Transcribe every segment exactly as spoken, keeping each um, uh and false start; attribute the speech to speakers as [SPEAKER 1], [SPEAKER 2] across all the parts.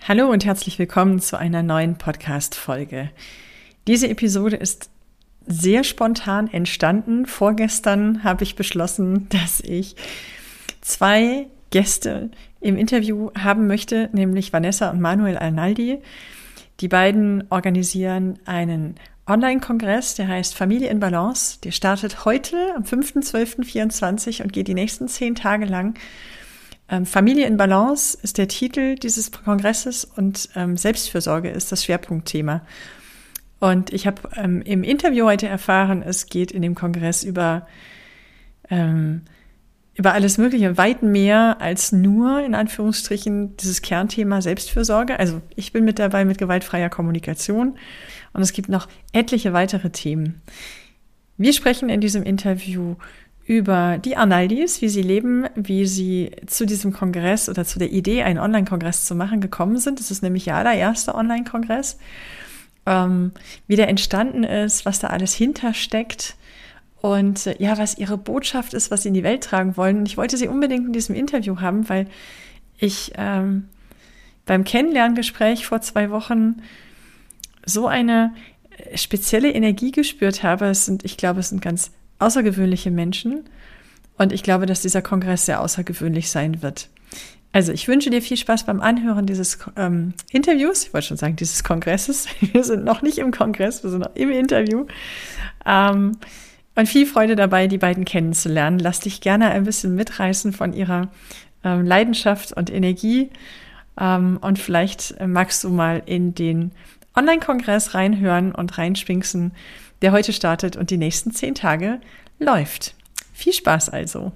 [SPEAKER 1] Hallo und herzlich willkommen zu einer neuen Podcast-Folge. Diese Episode ist sehr spontan entstanden. Vorgestern habe ich beschlossen, dass ich zwei Gäste im Interview haben möchte, nämlich Vanessa und Manuel Arnaldi. Die beiden organisieren einen Online-Kongress, der heißt Familie in Balance. Der startet heute am fünften zwölften vierundzwanzig und geht die nächsten zehn Tage lang. Ähm, Familie in Balance ist der Titel dieses Kongresses und ähm, Selbstfürsorge ist das Schwerpunktthema. Und ich habe ähm, im Interview heute erfahren, es geht in dem Kongress über, ähm, über alles Mögliche, weit mehr als nur, in Anführungsstrichen, dieses Kernthema Selbstfürsorge. Also ich bin mit dabei mit gewaltfreier Kommunikation und es gibt noch etliche weitere Themen. Wir sprechen in diesem Interview über die Arnaldis, wie sie leben, wie sie zu diesem Kongress oder zu der Idee, einen Online-Kongress zu machen, gekommen sind. Das ist nämlich ihr allererster Online-Kongress. Ähm, wie der entstanden ist, was da alles hintersteckt und äh, ja, was ihre Botschaft ist, was sie in die Welt tragen wollen. Und ich wollte sie unbedingt in diesem Interview haben, weil ich ähm, beim Kennenlerngespräch vor zwei Wochen so eine spezielle Energie gespürt habe. Es sind, ich glaube, es sind ganz außergewöhnliche Menschen und ich glaube, dass dieser Kongress sehr außergewöhnlich sein wird. Also ich wünsche dir viel Spaß beim Anhören dieses ähm, Interviews, ich wollte schon sagen, dieses Kongresses. Wir sind noch nicht im Kongress, wir sind noch im Interview. Ähm, und viel Freude dabei, die beiden kennenzulernen. Lass dich gerne ein bisschen mitreißen von ihrer ähm, Leidenschaft und Energie ähm, und vielleicht magst du mal in den Online-Kongress reinhören und reinschwingsen, der heute startet und die nächsten zehn Tage läuft. Viel Spaß also.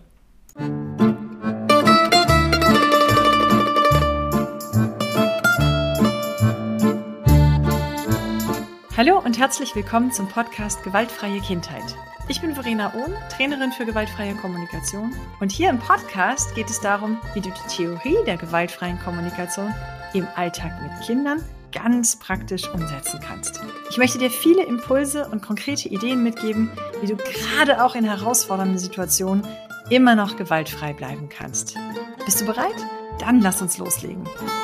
[SPEAKER 1] Hallo und herzlich willkommen zum Podcast Gewaltfreie Kindheit. Ich bin Verena Ohn, Trainerin für gewaltfreie Kommunikation und hier im Podcast geht es darum, wie du die Theorie der gewaltfreien Kommunikation im Alltag mit Kindern ganz praktisch umsetzen kannst. Ich möchte dir viele Impulse und konkrete Ideen mitgeben, wie du gerade auch in herausfordernden Situationen immer noch gewaltfrei bleiben kannst. Bist du bereit? Dann lass uns loslegen.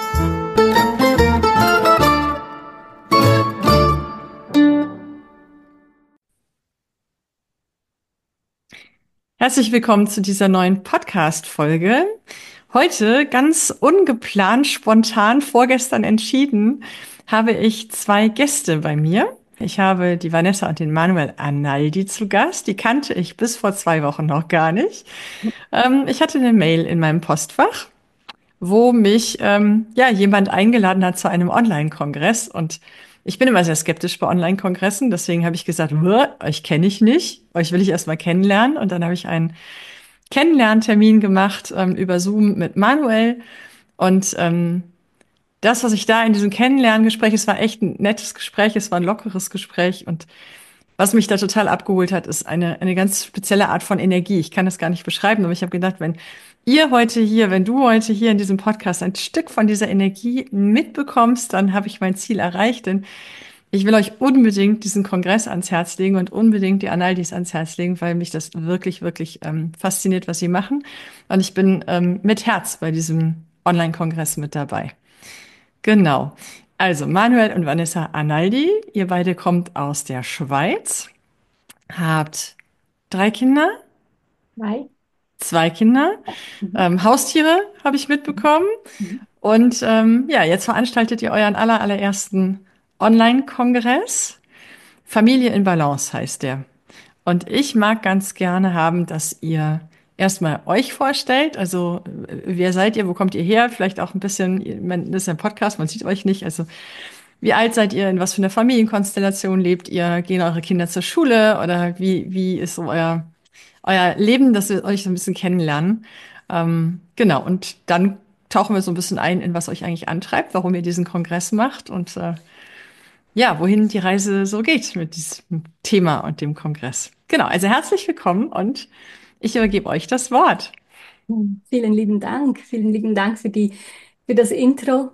[SPEAKER 1] Herzlich willkommen zu dieser neuen Podcast-Folge. Heute, ganz ungeplant, spontan, vorgestern entschieden, habe ich zwei Gäste bei mir. Ich habe die Vanessa und den Manuel Arnaldi zu Gast. Die kannte ich bis vor zwei Wochen noch gar nicht. Ähm, ich hatte eine Mail in meinem Postfach, wo mich ähm, ja jemand eingeladen hat zu einem Online-Kongress. Und ich bin immer sehr skeptisch bei Online-Kongressen. Deswegen habe ich gesagt, euch kenne ich nicht, euch will ich erst mal kennenlernen. Und dann habe ich einen Kennenlerntermin gemacht ähm, über Zoom mit Manuel. Und ähm, das, was ich da in diesem Kennenlerngespräch, es war echt ein nettes Gespräch, es war ein lockeres Gespräch. Und was mich da total abgeholt hat, ist eine, eine ganz spezielle Art von Energie. Ich kann das gar nicht beschreiben, aber ich habe gedacht, wenn ihr heute hier, wenn du heute hier in diesem Podcast ein Stück von dieser Energie mitbekommst, dann habe ich mein Ziel erreicht. Denn ich will euch unbedingt diesen Kongress ans Herz legen und unbedingt die Arnaldis ans Herz legen, weil mich das wirklich, wirklich ähm, fasziniert, was sie machen. Und ich bin ähm, mit Herz bei diesem Online-Kongress mit dabei. Genau. Also Manuel und Vanessa Arnaldi, ihr beide kommt aus der Schweiz, habt drei Kinder,
[SPEAKER 2] Zwei.
[SPEAKER 1] zwei Kinder,
[SPEAKER 2] Mhm.
[SPEAKER 1] ähm, Haustiere habe ich mitbekommen.
[SPEAKER 2] Mhm.
[SPEAKER 1] Und ähm, ja, jetzt veranstaltet ihr euren aller, allerersten Online-Kongress. Familie in Balance heißt der. Und ich mag ganz gerne haben, dass ihr erstmal euch vorstellt. Also, äh, wer seid ihr? Wo kommt ihr her? Vielleicht auch ein bisschen, man, das ist ein Podcast, man sieht euch nicht. Also, wie alt seid ihr? In was für einer Familienkonstellation lebt ihr? Gehen eure Kinder zur Schule? Oder wie, wie ist so euer, euer Leben, dass wir euch so ein bisschen kennenlernen? Ähm, genau. Und dann tauchen wir so ein bisschen ein, in was euch eigentlich antreibt, warum ihr diesen Kongress macht und äh, ja, wohin die Reise so geht mit diesem Thema und dem Kongress. Genau, also herzlich willkommen und ich übergebe euch das Wort.
[SPEAKER 2] Mhm. Vielen lieben Dank. Vielen lieben Dank für die, für das Intro.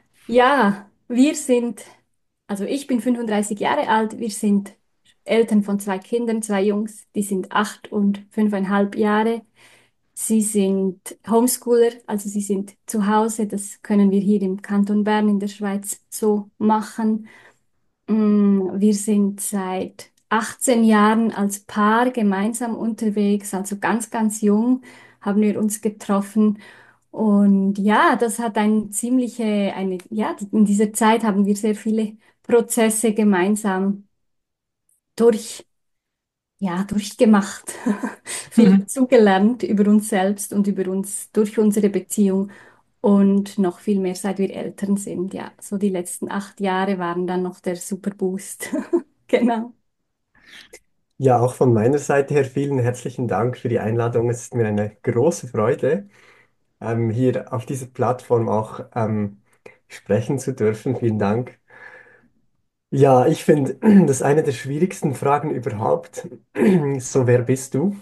[SPEAKER 2] Ja, wir sind, also ich bin fünfunddreißig Jahre alt. Wir sind Eltern von zwei Kindern, zwei Jungs, die sind acht und fünfeinhalb Jahre. Sie sind Homeschooler, also sie sind zu Hause. Das können wir hier im Kanton Bern in der Schweiz so machen. Mm, Wir sind seit achtzehn Jahren als Paar gemeinsam unterwegs, also ganz, ganz jung haben wir uns getroffen. Und ja, das hat ein ziemliche, eine, ja, in dieser Zeit haben wir sehr viele Prozesse gemeinsam durch, ja, durchgemacht, viel
[SPEAKER 1] Mhm.
[SPEAKER 2] dazugelernt über uns selbst und über uns durch unsere Beziehung und noch viel mehr, seit wir Eltern sind. Ja, so die letzten acht Jahre waren dann noch der Superboost. Genau.
[SPEAKER 3] Ja, auch von meiner Seite her vielen herzlichen Dank für die Einladung. Es ist mir eine große Freude, ähm, hier auf dieser Plattform auch ähm, sprechen zu dürfen. Vielen Dank. Ja, ich finde, das ist eine der schwierigsten Fragen überhaupt. So, wer bist du?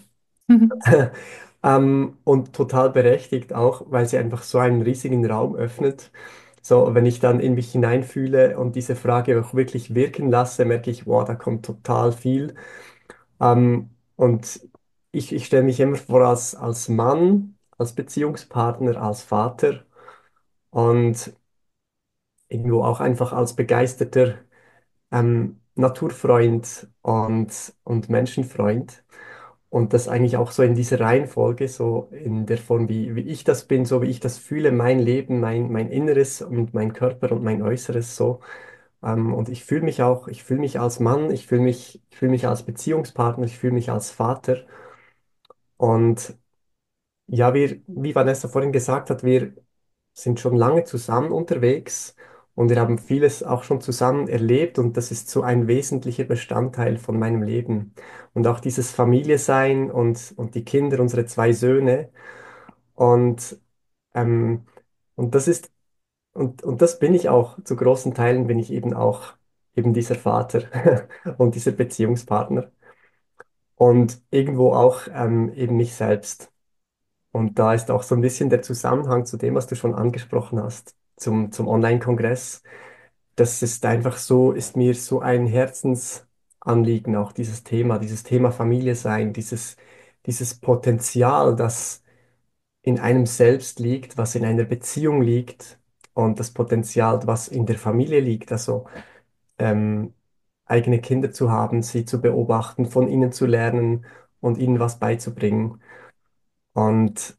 [SPEAKER 3] Ähm, und total berechtigt auch, weil sie einfach so einen riesigen Raum öffnet. So, wenn ich dann in mich hineinfühle und diese Frage auch wirklich wirken lasse, merke ich, wow, da kommt total viel. Ähm, und ich, ich stelle mich immer vor als, als Mann, als Beziehungspartner, als Vater und irgendwo auch einfach als begeisterter ähm, Naturfreund und, und Menschenfreund. Und das eigentlich auch so in dieser Reihenfolge, so in der Form, wie, wie ich das bin, so wie ich das fühle, mein Leben, mein, mein Inneres und mein Körper und mein Äußeres so. Ähm, und ich fühle mich auch, ich fühle mich als Mann, ich fühle mich, ich fühle mich als Beziehungspartner, ich fühle mich als Vater. Und ja, wir, wie Vanessa vorhin gesagt hat, wir sind schon lange zusammen unterwegs und wir haben vieles auch schon zusammen erlebt und das ist so ein wesentlicher Bestandteil von meinem Leben. Und auch dieses Familie sein und, und die Kinder, unsere zwei Söhne. Und, ähm, und das ist, und, und das bin ich auch, zu großen Teilen bin ich eben auch eben dieser Vater und dieser Beziehungspartner und irgendwo auch ähm, eben mich selbst. Und da ist auch so ein bisschen der Zusammenhang zu dem, was du schon angesprochen hast, zum, zum Online-Kongress. Das ist einfach so, ist mir so ein Herzensanliegen, auch dieses Thema, dieses Thema Familie sein, dieses, dieses Potenzial, das in einem selbst liegt, was in einer Beziehung liegt und das Potenzial, was in der Familie liegt, also ähm, eigene Kinder zu haben, sie zu beobachten, von ihnen zu lernen und ihnen was beizubringen. Und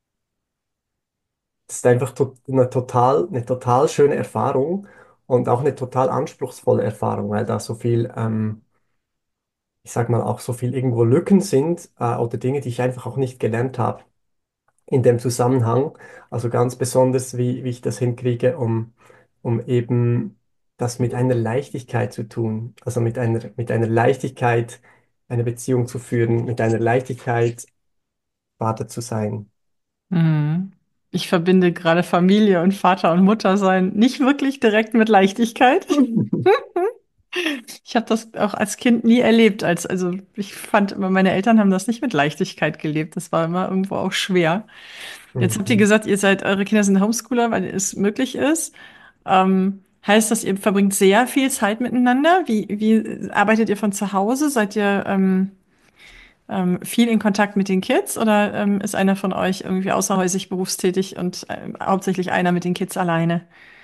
[SPEAKER 3] das ist einfach to eine total, eine total schöne Erfahrung und auch eine total anspruchsvolle Erfahrung, weil da so viel, ähm, ich sag mal, auch so viel irgendwo Lücken sind, äh, oder Dinge, die ich einfach auch nicht gelernt habe in dem Zusammenhang. Also ganz besonders, wie, wie ich das hinkriege, um, um eben das mit einer Leichtigkeit zu tun. Also mit einer, mit einer Leichtigkeit eine Beziehung zu führen, mit einer Leichtigkeit Vater zu sein.
[SPEAKER 1] Mhm. Ich verbinde gerade Familie und Vater und Mutter sein nicht wirklich direkt mit Leichtigkeit. Ich habe das auch als Kind nie erlebt. Als, also ich fand immer, meine Eltern haben das nicht mit Leichtigkeit gelebt. Das war immer irgendwo auch schwer. Jetzt habt ihr
[SPEAKER 3] Mhm.
[SPEAKER 1] gesagt, ihr seid, eure Kinder sind Homeschooler, weil es möglich ist. Ähm, heißt das, ihr verbringt sehr viel Zeit miteinander? Wie, wie arbeitet ihr von zu Hause? Seid ihr ähm, ähm, viel in Kontakt mit den Kids oder ähm, ist einer von euch irgendwie außerhäusig berufstätig und ähm, hauptsächlich einer mit den Kids alleine?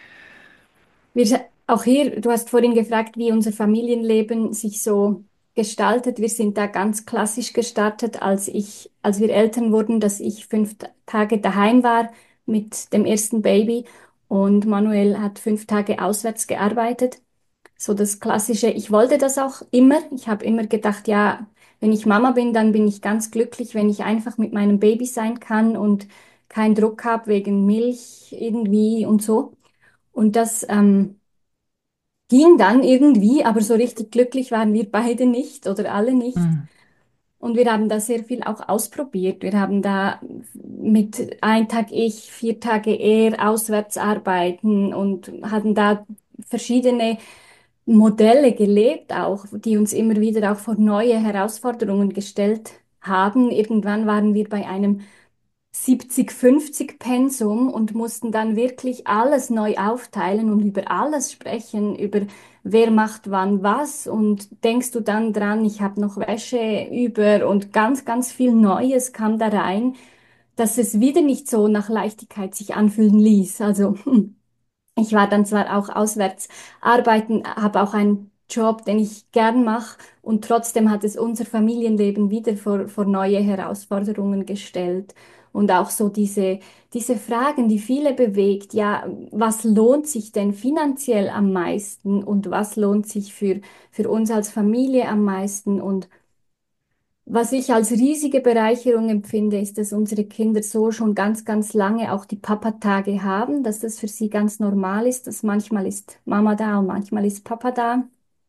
[SPEAKER 2] Wir, auch hier, du hast vorhin gefragt, wie unser Familienleben sich so gestaltet. Wir sind da ganz klassisch gestartet, als ich, als wir Eltern wurden, dass ich fünf Tage daheim war mit dem ersten Baby und Manuel hat fünf Tage auswärts gearbeitet. So das Klassische. Ich wollte das auch immer. Ich habe immer gedacht, ja, wenn ich Mama bin, dann bin ich ganz glücklich, wenn ich einfach mit meinem Baby sein kann und keinen Druck habe wegen Milch irgendwie und so. Und das ähm, ging dann irgendwie, aber so richtig glücklich waren wir beide nicht oder alle nicht.
[SPEAKER 1] Hm.
[SPEAKER 2] Und wir haben da sehr viel auch ausprobiert. Wir haben da mit ein Tag ich, vier Tage er auswärts arbeiten und hatten da verschiedene Modelle gelebt, auch, die uns immer wieder auch vor neue Herausforderungen gestellt haben. Irgendwann waren wir bei einem siebzig fünfzig Pensum und mussten dann wirklich alles neu aufteilen und über alles sprechen, über wer macht wann was und denkst du dann dran, ich habe noch Wäsche über und ganz, ganz viel Neues kam da rein. dass es wieder nicht so nach Leichtigkeit sich anfühlen ließ. Also ich war dann zwar auch auswärts arbeiten, habe auch einen Job, den ich gern mache, und trotzdem hat es unser Familienleben wieder vor, vor neue Herausforderungen gestellt. Und auch so diese, diese Fragen, die viele bewegt, ja, was lohnt sich denn finanziell am meisten und was lohnt sich für, für uns als Familie am meisten? Und was ich als riesige Bereicherung empfinde, ist, dass unsere Kinder so schon ganz, ganz lange auch die Papatage haben, dass das für sie ganz normal ist, dass manchmal ist Mama da und manchmal ist Papa da.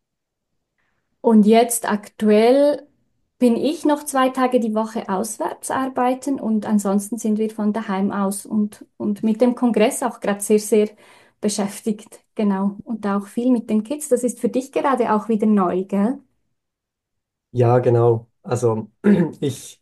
[SPEAKER 2] Und jetzt aktuell bin ich noch zwei Tage die Woche auswärts arbeiten und ansonsten sind wir von daheim aus und, und mit dem Kongress auch gerade sehr, sehr beschäftigt. Genau. Und auch viel mit den Kids. Das ist für dich gerade auch wieder neu, gell?
[SPEAKER 3] Ja, genau. Also ich,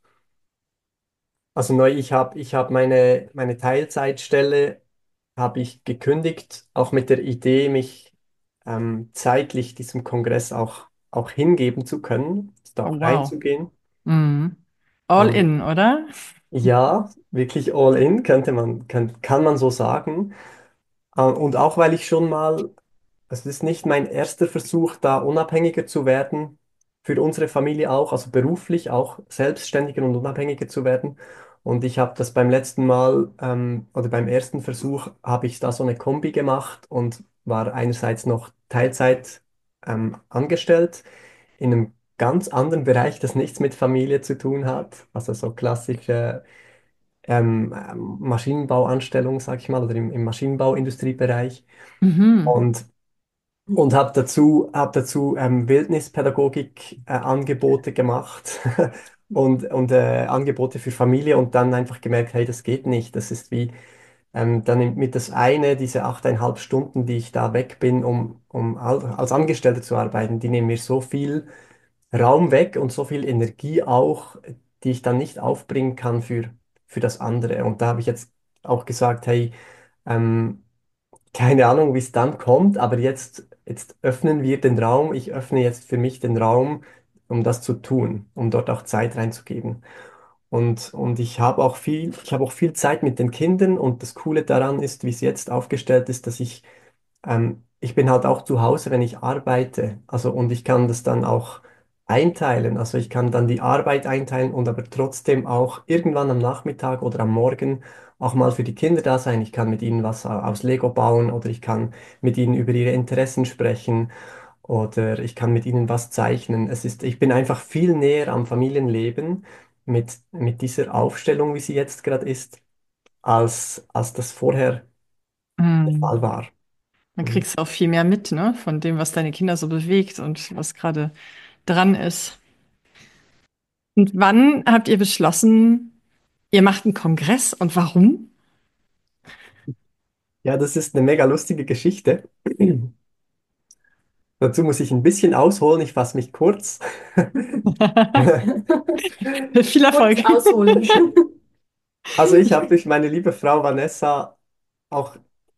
[SPEAKER 3] also neu, ich habe ich hab meine, meine Teilzeitstelle habe ich gekündigt, auch mit der Idee, mich ähm, zeitlich diesem Kongress auch, auch hingeben zu können, da
[SPEAKER 1] Oh,
[SPEAKER 3] auch
[SPEAKER 1] wow.
[SPEAKER 3] reinzugehen.
[SPEAKER 1] Mhm. All
[SPEAKER 3] Ähm,
[SPEAKER 1] in, oder?
[SPEAKER 3] ja, wirklich all in, könnte man, kann, kann man so sagen. Äh, und auch weil ich schon mal, es ist nicht mein erster Versuch, da unabhängiger zu werden, für unsere Familie auch, also beruflich auch selbstständiger und unabhängiger zu werden. Und ich habe das beim letzten Mal, ähm, oder beim ersten Versuch, habe ich da so eine Kombi gemacht und war einerseits noch Teilzeit, ähm, angestellt in einem ganz anderen Bereich, das nichts mit Familie zu tun hat, also so klassische ähm, ähm, Maschinenbauanstellung, sag ich mal, oder im, im Maschinenbauindustriebereich.
[SPEAKER 1] Mhm.
[SPEAKER 3] Und und habe dazu, hab dazu ähm, Wildnispädagogik-Angebote gemacht und, und äh, Angebote für Familie und dann einfach gemerkt, hey, das geht nicht. Das ist wie ähm, dann nimmt mit das eine, diese achteinhalb Stunden, die ich da weg bin, um, um al- als Angestellter zu arbeiten, die nehmen mir so viel Raum weg und so viel Energie auch, die ich dann nicht aufbringen kann für, für das andere. Und da habe ich jetzt auch gesagt, hey, ähm, keine Ahnung, wie es dann kommt, aber jetzt, jetzt öffnen wir den Raum. Ich öffne jetzt für mich den Raum, um das zu tun, um dort auch Zeit reinzugeben. Und, und ich habe auch viel, ich habe auch viel Zeit mit den Kindern und das Coole daran ist, wie es jetzt aufgestellt ist, dass ich ähm, ich bin halt auch zu Hause, wenn ich arbeite. Also, und ich kann das dann auch einteilen. Also, ich kann dann die Arbeit einteilen und aber trotzdem auch irgendwann am Nachmittag oder am Morgen auch mal für die Kinder da sein. Ich kann mit ihnen was au- aus Lego bauen oder ich kann mit ihnen über ihre Interessen sprechen oder ich kann mit ihnen was zeichnen. Es ist, ich bin einfach viel näher am Familienleben mit, mit dieser Aufstellung, wie sie jetzt gerade ist, als, als das vorher der
[SPEAKER 1] Mhm.
[SPEAKER 3] Fall war.
[SPEAKER 1] Dann
[SPEAKER 3] Mhm.
[SPEAKER 1] kriegst du auch viel mehr mit, ne, von dem, was deine Kinder so bewegt und was gerade dran ist. Und wann habt ihr beschlossen, ihr macht einen Kongress und warum?
[SPEAKER 3] Ja, das ist eine mega lustige Geschichte. Dazu muss ich ein bisschen ausholen, ich fasse mich kurz.
[SPEAKER 1] Viel
[SPEAKER 2] Kurz
[SPEAKER 1] Erfolg.
[SPEAKER 2] ausholen.
[SPEAKER 3] Also ich habe durch meine liebe Frau Vanessa auch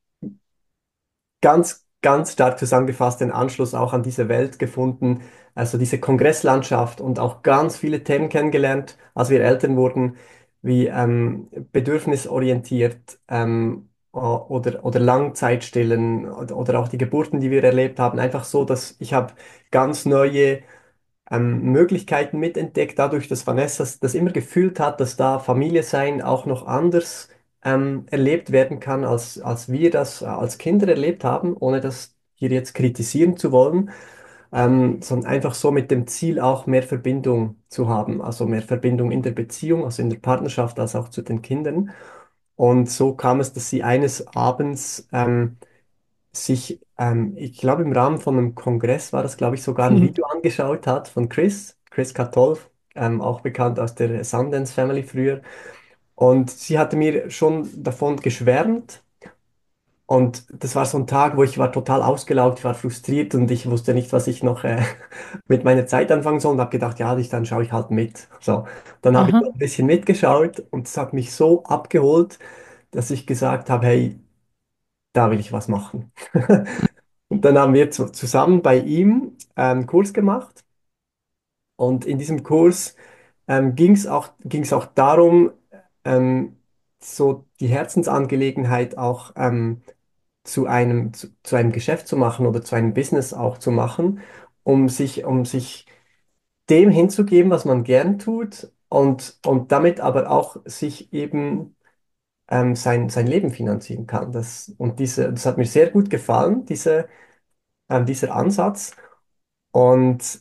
[SPEAKER 3] ganz, ganz stark zusammengefasst den Anschluss auch an diese Welt gefunden, also diese Kongresslandschaft und auch ganz viele Themen kennengelernt, als wir Eltern wurden, wie ähm, bedürfnisorientiert ähm, o- oder, oder Langzeitstillen oder, oder auch die Geburten, die wir erlebt haben. Einfach so, dass ich habe ganz neue ähm, Möglichkeiten mitentdeckt, dadurch, dass Vanessa das immer gefühlt hat, dass da Familie sein auch noch anders ähm, erlebt werden kann, als, als wir das äh, als Kinder erlebt haben, ohne das hier jetzt kritisieren zu wollen, ähm, sondern einfach so mit dem Ziel auch mehr Verbindung zu haben, also mehr Verbindung in der Beziehung, also in der Partnerschaft, als auch zu den Kindern. Und so kam es, dass sie eines Abends ähm, sich, ähm, ich glaube, im Rahmen von einem Kongress war das, glaube ich, sogar ein Video angeschaut hat von Chris, Chris Katolf, ähm, auch bekannt aus der Sundance Family früher. Und sie hatte mir schon davon geschwärmt. Und das war so ein Tag, wo ich war total ausgelaugt, ich war frustriert und ich wusste nicht, was ich noch äh, mit meiner Zeit anfangen soll und habe gedacht, ja, ich, dann schaue ich halt mit. So, dann habe ich
[SPEAKER 1] Aha.
[SPEAKER 3] ein bisschen mitgeschaut und es hat mich so abgeholt, dass ich gesagt habe, hey, da will ich was machen. Und dann haben wir zu, zusammen bei ihm einen Kurs gemacht. Und in diesem Kurs ähm, ging es auch, ging es auch darum, ähm, so die Herzensangelegenheit auch ähm, zu einem, zu, zu einem Geschäft zu machen oder zu einem Business auch zu machen, um sich, um sich dem hinzugeben, was man gern tut und, und damit aber auch sich eben ähm, sein, sein Leben finanzieren kann. Das, und diese, das hat mir sehr gut gefallen, diese, ähm, dieser Ansatz. Und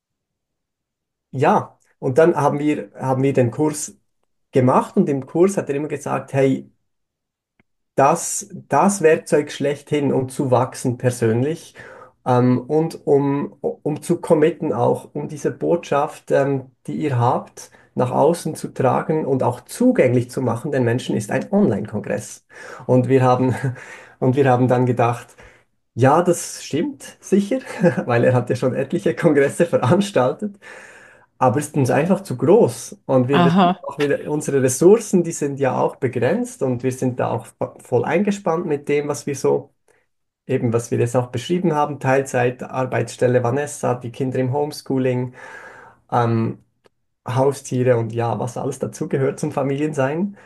[SPEAKER 3] ja, und dann haben wir, haben wir den Kurs gemacht und im Kurs hat er immer gesagt, hey, das, das Werkzeug schlechthin, um zu wachsen persönlich ähm, und um, um zu committen auch, um diese Botschaft, ähm, die ihr habt, nach außen zu tragen und auch zugänglich zu machen den Menschen, ist ein Online-Kongress. Und wir haben, und wir haben dann gedacht, ja, das stimmt sicher, weil er hat ja schon etliche Kongresse veranstaltet. Aber es ist uns einfach zu groß und wir wissen
[SPEAKER 1] Aha.
[SPEAKER 3] auch wieder, unsere Ressourcen, die sind ja auch begrenzt und wir sind da auch vo- voll eingespannt mit dem, was wir so, eben was wir jetzt auch beschrieben haben, Teilzeit, Arbeitsstelle Vanessa, die Kinder im Homeschooling, ähm, Haustiere und ja, was alles dazugehört zum Familiensein.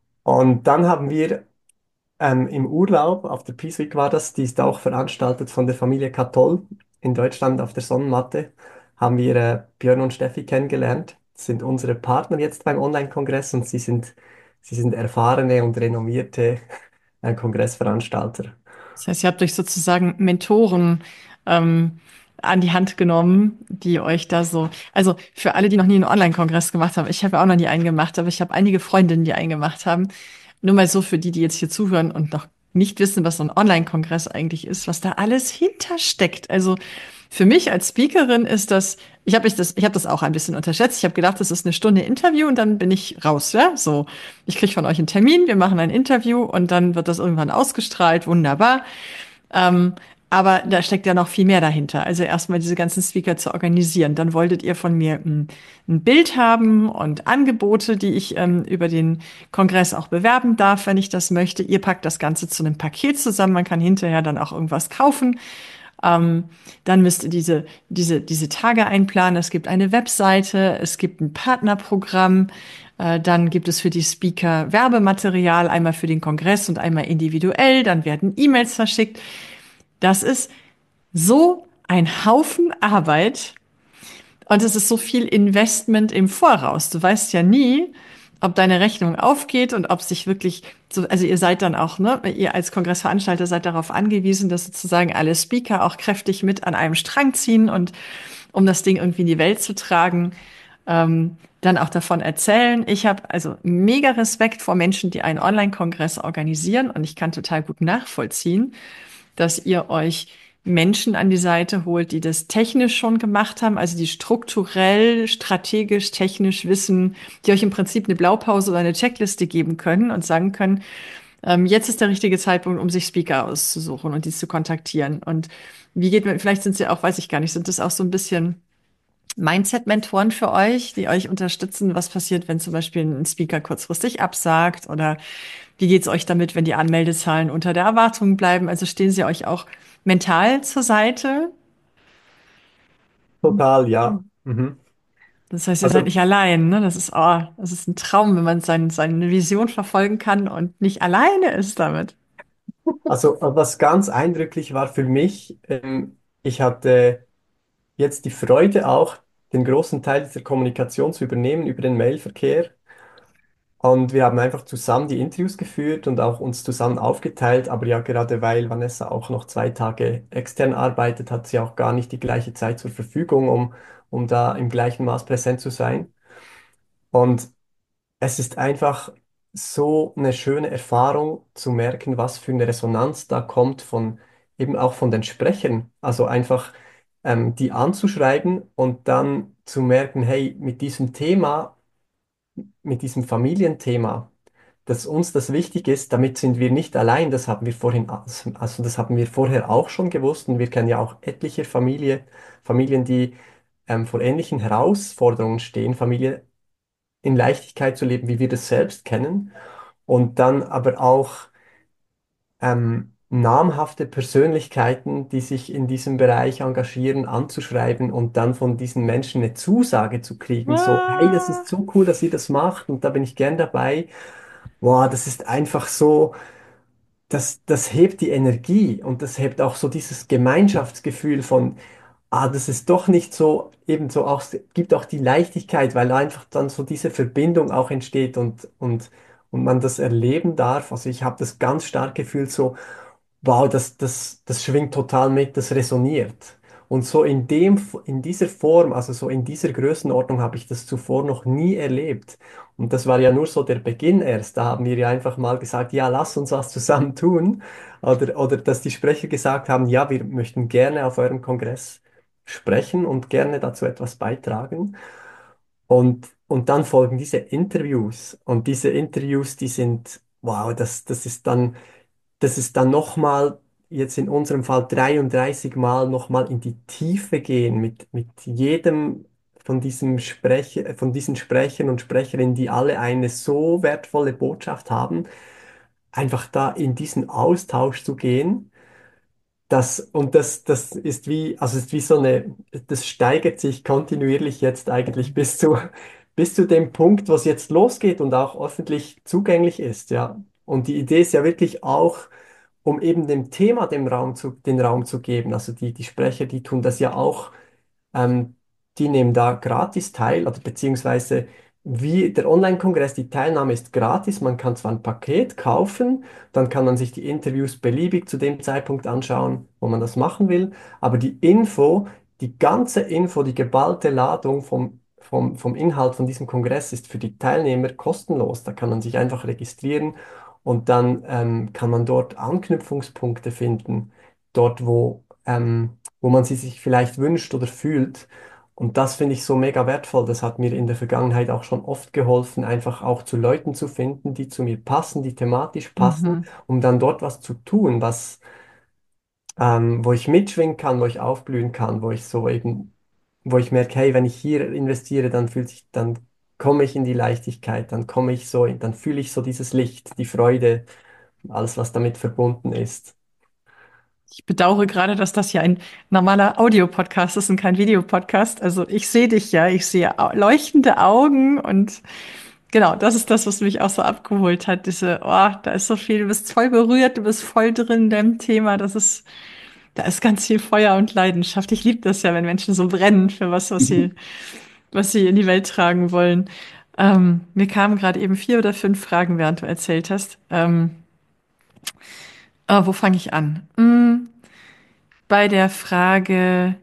[SPEAKER 3] Und dann haben wir ähm, im Urlaub, auf der Peace Week war das, die ist auch veranstaltet von der Familie Katoll in Deutschland auf der Sonnenmatte, haben wir äh, Björn und Steffi kennengelernt. Das sind unsere Partner jetzt beim Online-Kongress und sie sind, sie sind erfahrene und renommierte äh, Kongressveranstalter.
[SPEAKER 1] Das heißt, ihr habt euch sozusagen Mentoren ähm, an die Hand genommen, die euch da so, also für alle, die noch nie einen Online-Kongress gemacht haben, ich habe ja auch noch nie einen gemacht, aber ich habe einige Freundinnen, die einen gemacht haben. Nur mal so für die, die jetzt hier zuhören und noch nicht wissen, was so ein Online-Kongress eigentlich ist, was da alles hintersteckt. Also für mich als Speakerin ist das, ich habe das, ich habe das auch ein bisschen unterschätzt. Ich habe gedacht, das ist eine Stunde Interview und dann bin ich raus, ja, so. Ich kriege von euch einen Termin, wir machen ein Interview und dann wird das irgendwann ausgestrahlt, wunderbar. Ähm, aber da steckt ja noch viel mehr dahinter. Also erstmal diese ganzen Speaker zu organisieren. Dann wolltet ihr von mir ein, ein Bild haben und Angebote, die ich ähm, über den Kongress auch bewerben darf, wenn ich das möchte. Ihr packt das Ganze zu einem Paket zusammen. Man kann hinterher dann auch irgendwas kaufen. Ähm, dann müsst ihr diese, diese, diese Tage einplanen. Es gibt eine Webseite, es gibt ein Partnerprogramm. Äh, dann gibt es für die Speaker Werbematerial, einmal für den Kongress und einmal individuell. Dann werden E-Mails verschickt. Das ist so ein Haufen Arbeit und es ist so viel Investment im Voraus. Du weißt ja nie, ob deine Rechnung aufgeht und ob sich wirklich so, also ihr seid dann auch, ne, ihr als Kongressveranstalter seid darauf angewiesen, dass sozusagen alle Speaker auch kräftig mit an einem Strang ziehen und um das Ding irgendwie in die Welt zu tragen, ähm, dann auch davon erzählen. Ich habe also mega Respekt vor Menschen, die einen Online-Kongress organisieren und ich kann total gut nachvollziehen, dass ihr euch Menschen an die Seite holt, die das technisch schon gemacht haben, also die strukturell, strategisch, technisch wissen, die euch im Prinzip eine Blaupause oder eine Checkliste geben können und sagen können, ähm, jetzt ist der richtige Zeitpunkt, um sich Speaker auszusuchen und die zu kontaktieren. Und wie geht man, vielleicht sind sie auch, weiß ich gar nicht, sind das auch so ein bisschen Mindset-Mentoren für euch, die euch unterstützen, was passiert, wenn zum Beispiel ein Speaker kurzfristig absagt oder wie geht's euch damit, wenn die Anmeldezahlen unter der Erwartung bleiben? Also stehen sie euch auch mental zur Seite?
[SPEAKER 3] Total, ja. Mhm.
[SPEAKER 1] Das heißt, ihr seid
[SPEAKER 3] Also,
[SPEAKER 1] nicht allein, ne? Das ist, oh, das ist ein Traum, wenn man sein, seine Vision verfolgen kann und nicht alleine ist damit.
[SPEAKER 3] also was ganz eindrücklich war für mich, ähm, ich hatte jetzt die Freude auch, den großen Teil dieser Kommunikation zu übernehmen über den Mailverkehr. Und wir haben einfach zusammen die Interviews geführt und auch uns zusammen aufgeteilt. Aber ja, gerade weil Vanessa auch noch zwei Tage extern arbeitet, hat sie auch gar nicht die gleiche Zeit zur Verfügung, um, um da im gleichen Maß präsent zu sein. Und es ist einfach so eine schöne Erfahrung zu merken, was für eine Resonanz da kommt von eben auch von den Sprechern. Also einfach ähm, die anzuschreiben und dann zu merken, hey, mit diesem Thema, mit diesem Familienthema, dass uns das wichtig ist, damit sind wir nicht allein. Das haben wir vorhin, also das haben wir vorher auch schon gewusst und wir kennen ja auch etliche Familie, Familien, die ähm, vor ähnlichen Herausforderungen stehen, Familie in Leichtigkeit zu leben, wie wir das selbst kennen und dann aber auch ähm, namhafte Persönlichkeiten, die sich in diesem Bereich engagieren, anzuschreiben und dann von diesen Menschen eine Zusage zu kriegen, so, hey, das ist
[SPEAKER 1] Ah.
[SPEAKER 3] so cool, dass ihr das macht und da bin ich gern dabei. Boah, das ist einfach so, das, das hebt die Energie und das hebt auch so dieses Gemeinschaftsgefühl von, ah, das ist doch nicht so, ebenso auch, gibt auch die Leichtigkeit, weil einfach dann so diese Verbindung auch entsteht und, und, und man das erleben darf. Also ich habe das ganz stark gefühlt so, wow, das, das, das schwingt total mit, das resoniert. Und so in dem, in dieser Form, also so in dieser Größenordnung habe ich das zuvor noch nie erlebt. Und das war ja nur so der Beginn erst. Da haben wir ja einfach mal gesagt, ja, lass uns was zusammen tun. Oder, oder dass die Sprecher gesagt haben, ja, wir möchten gerne auf eurem Kongress sprechen und gerne dazu etwas beitragen. Und, und dann folgen diese Interviews. Und diese Interviews, die sind, wow, das, das ist dann das ist dann nochmal, jetzt in unserem Fall dreiunddreißig Mal nochmal in die Tiefe gehen mit, mit jedem von diesem Sprecher, von diesen Sprechern und Sprecherinnen, die alle eine so wertvolle Botschaft haben, einfach da in diesen Austausch zu gehen. Das, und das, das ist wie, also ist wie so eine, das steigert sich kontinuierlich jetzt eigentlich bis zu, bis zu dem Punkt, wo es jetzt losgeht und auch öffentlich zugänglich ist, ja. Und die Idee ist ja wirklich auch, um eben dem Thema dem Raum zu, den Raum zu geben. Also die, die Sprecher, die tun das ja auch, ähm, die nehmen da gratis teil, oder beziehungsweise wie der Online-Kongress, die Teilnahme ist gratis. Man kann zwar ein Paket kaufen, dann kann man sich die Interviews beliebig zu dem Zeitpunkt anschauen, wo man das machen will, aber die Info, die ganze Info, die geballte Ladung vom Vom, vom Inhalt von diesem Kongress ist für die Teilnehmer kostenlos. Da kann man sich einfach registrieren und dann ähm, kann man dort Anknüpfungspunkte finden, dort wo, ähm, wo man sie sich vielleicht wünscht oder fühlt. Und das finde ich so mega wertvoll. Das hat mir in der Vergangenheit auch schon oft geholfen, einfach auch zu Leuten zu finden, die zu mir passen, die thematisch passen,
[SPEAKER 1] Mhm.
[SPEAKER 3] um dann dort was zu tun, was, ähm, wo ich mitschwingen kann, wo ich aufblühen kann, wo ich so eben, wo ich merke, hey, wenn ich hier investiere, dann fühlt sich, dann komme ich in die Leichtigkeit, dann komme ich so, in- dann fühle ich so dieses Licht, die Freude, alles, was damit verbunden ist.
[SPEAKER 1] Ich bedauere gerade, dass das ja ein normaler Audiopodcast ist und kein Videopodcast. Also ich sehe dich ja, ich sehe au- leuchtende Augen und genau, das ist das, was mich auch so abgeholt hat. Diese, oh, da ist so viel, du bist voll berührt, du bist voll drin in deinem Thema. Das ist, da ist ganz viel Feuer und Leidenschaft. Ich liebe das ja, wenn Menschen so brennen für was, was sie, was sie in die Welt tragen wollen. Ähm, mir kamen gerade eben vier oder fünf Fragen, während du erzählt hast. Ähm, äh, wo fange ich an? Mm, bei der Frage,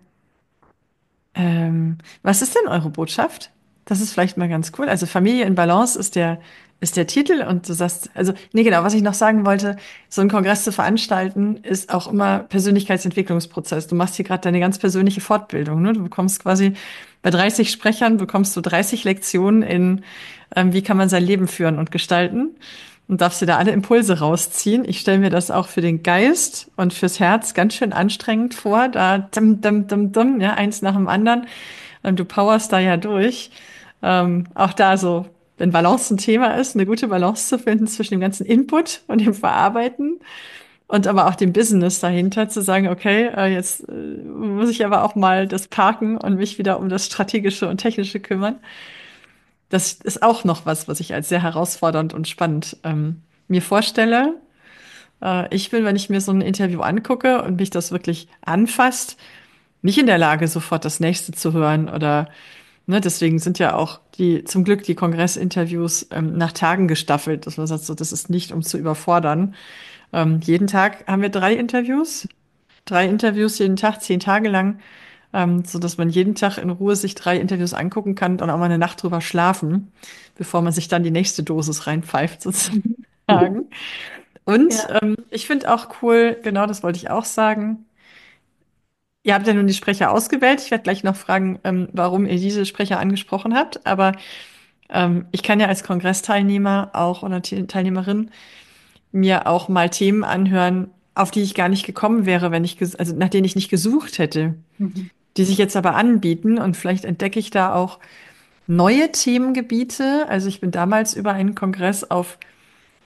[SPEAKER 1] Ähm, was ist denn eure Botschaft? Das ist vielleicht mal ganz cool. Also Familie in Balance ist der, ist der Titel und du sagst, also, nee, genau, was ich noch sagen wollte, so einen Kongress zu veranstalten, ist auch immer Persönlichkeitsentwicklungsprozess. Du machst hier gerade deine ganz persönliche Fortbildung, ne? Du bekommst quasi bei dreißig Sprechern bekommst du dreißig Lektionen in, ähm, wie kann man sein Leben führen und gestalten und darfst dir da alle Impulse rausziehen. Ich stelle mir das auch für den Geist und fürs Herz ganz schön anstrengend vor, da dum, dum, dum, dum, ja, eins nach dem anderen. Und du powerst da ja durch. Ähm, auch da so, wenn Balance ein Thema ist, eine gute Balance zu finden zwischen dem ganzen Input und dem Verarbeiten und aber auch dem Business dahinter, zu sagen, okay, äh, jetzt äh, muss ich aber auch mal das parken und mich wieder um das Strategische und Technische kümmern. Das ist auch noch was, was ich als sehr herausfordernd und spannend ähm, mir vorstelle. Äh, ich bin, wenn ich mir so ein Interview angucke und mich das wirklich anfasst, nicht in der Lage, sofort das nächste zu hören oder ne, deswegen sind ja auch die zum Glück die Kongressinterviews ähm, nach Tagen gestaffelt, dass man sagt, so, das ist nicht, um zu überfordern. Ähm, jeden Tag haben wir drei Interviews, drei Interviews jeden Tag, zehn Tage lang, ähm, so dass man jeden Tag in Ruhe sich drei Interviews angucken kann und auch mal eine Nacht drüber schlafen, bevor man sich dann die nächste Dosis reinpfeift sozusagen. Und
[SPEAKER 2] Ja.
[SPEAKER 1] ähm, ich finde auch cool, genau das wollte ich auch sagen. Ihr habt ja nun die Sprecher ausgewählt. Ich werde gleich noch fragen, ähm, warum ihr diese Sprecher angesprochen habt. Aber ähm, ich kann ja als Kongressteilnehmer auch oder Te- Teilnehmerin mir auch mal Themen anhören, auf die ich gar nicht gekommen wäre, wenn ich, ges- also nach denen ich nicht gesucht hätte,
[SPEAKER 2] Mhm.
[SPEAKER 1] die sich jetzt aber anbieten. Und vielleicht entdecke ich da auch neue Themengebiete. Also ich bin damals über einen Kongress auf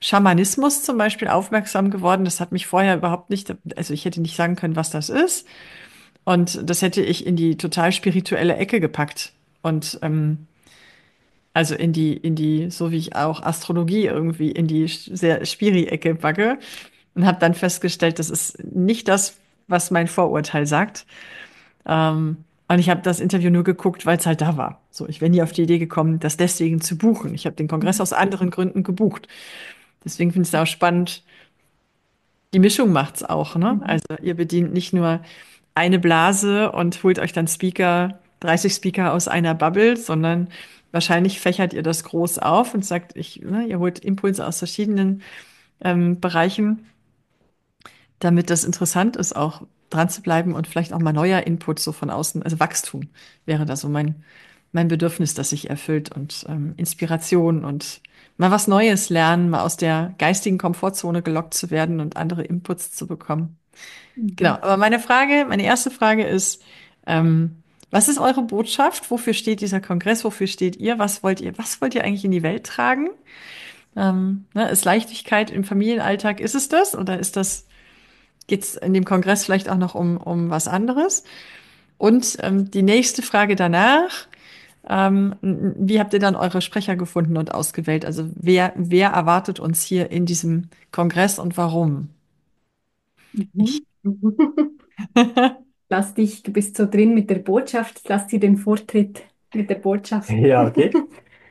[SPEAKER 1] Schamanismus zum Beispiel aufmerksam geworden. Das hat mich vorher überhaupt nicht, also ich hätte nicht sagen können, was das ist. Und das hätte ich in die total spirituelle Ecke gepackt. Und ähm, also in die, in die, so wie ich auch Astrologie irgendwie in die sch- sehr Spiri-Ecke packe. Und habe dann festgestellt, das ist nicht das, was mein Vorurteil sagt. Ähm, und ich habe das Interview nur geguckt, weil es halt da war. So, ich wäre nie auf die Idee gekommen, das deswegen zu buchen. Ich habe den Kongress aus anderen Gründen gebucht. Deswegen finde ich es auch spannend. Die Mischung macht's auch, ne?
[SPEAKER 2] Mhm.
[SPEAKER 1] Also ihr bedient nicht nur eine Blase und holt euch dann Speaker, dreißig Speaker aus einer Bubble, sondern wahrscheinlich fächert ihr das groß auf und sagt, ich, ne, ihr holt Impulse aus verschiedenen ähm, Bereichen, damit das interessant ist, auch dran zu bleiben und vielleicht auch mal neuer Input so von außen, also Wachstum wäre da so mein, mein Bedürfnis, das sich erfüllt und ähm, Inspiration und mal was Neues lernen, mal aus der geistigen Komfortzone gelockt zu werden und andere Inputs zu bekommen. Genau,
[SPEAKER 2] Mhm.
[SPEAKER 1] aber meine Frage, meine erste Frage ist, ähm, was ist eure Botschaft? Wofür steht dieser Kongress? Wofür steht ihr? Was wollt ihr, was wollt ihr eigentlich in die Welt tragen? Ähm, ne, ist Leichtigkeit im Familienalltag, ist es das? Oder ist das, geht's in dem Kongress vielleicht auch noch um, um was anderes? Und ähm, die nächste Frage danach, ähm, n- wie habt ihr dann eure Sprecher gefunden und ausgewählt? Also wer, wer erwartet uns hier in diesem Kongress und warum? Ich.
[SPEAKER 2] Mhm. Lass dich, du bist so drin mit der Botschaft, lass dir den Vortritt mit der Botschaft.
[SPEAKER 3] Ja, okay.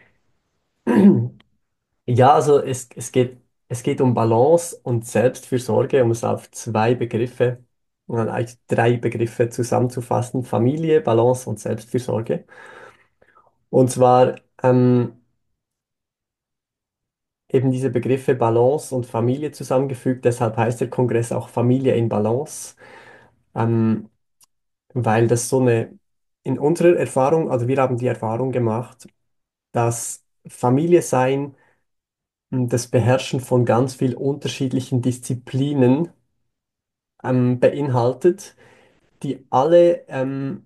[SPEAKER 3] Ja, also es, es geht, es geht um Balance und Selbstfürsorge, um es auf zwei Begriffe, und dann eigentlich drei Begriffe zusammenzufassen: Familie, Balance und Selbstfürsorge. Und zwar ähm, eben diese Begriffe Balance und Familie zusammengefügt. Deshalb heißt der Kongress auch Familie in Balance, ähm, weil das so eine, in unserer Erfahrung, also wir haben die Erfahrung gemacht, dass Familie sein, mh, das Beherrschen von ganz viel unterschiedlichen Disziplinen ähm, beinhaltet, die alle, ähm,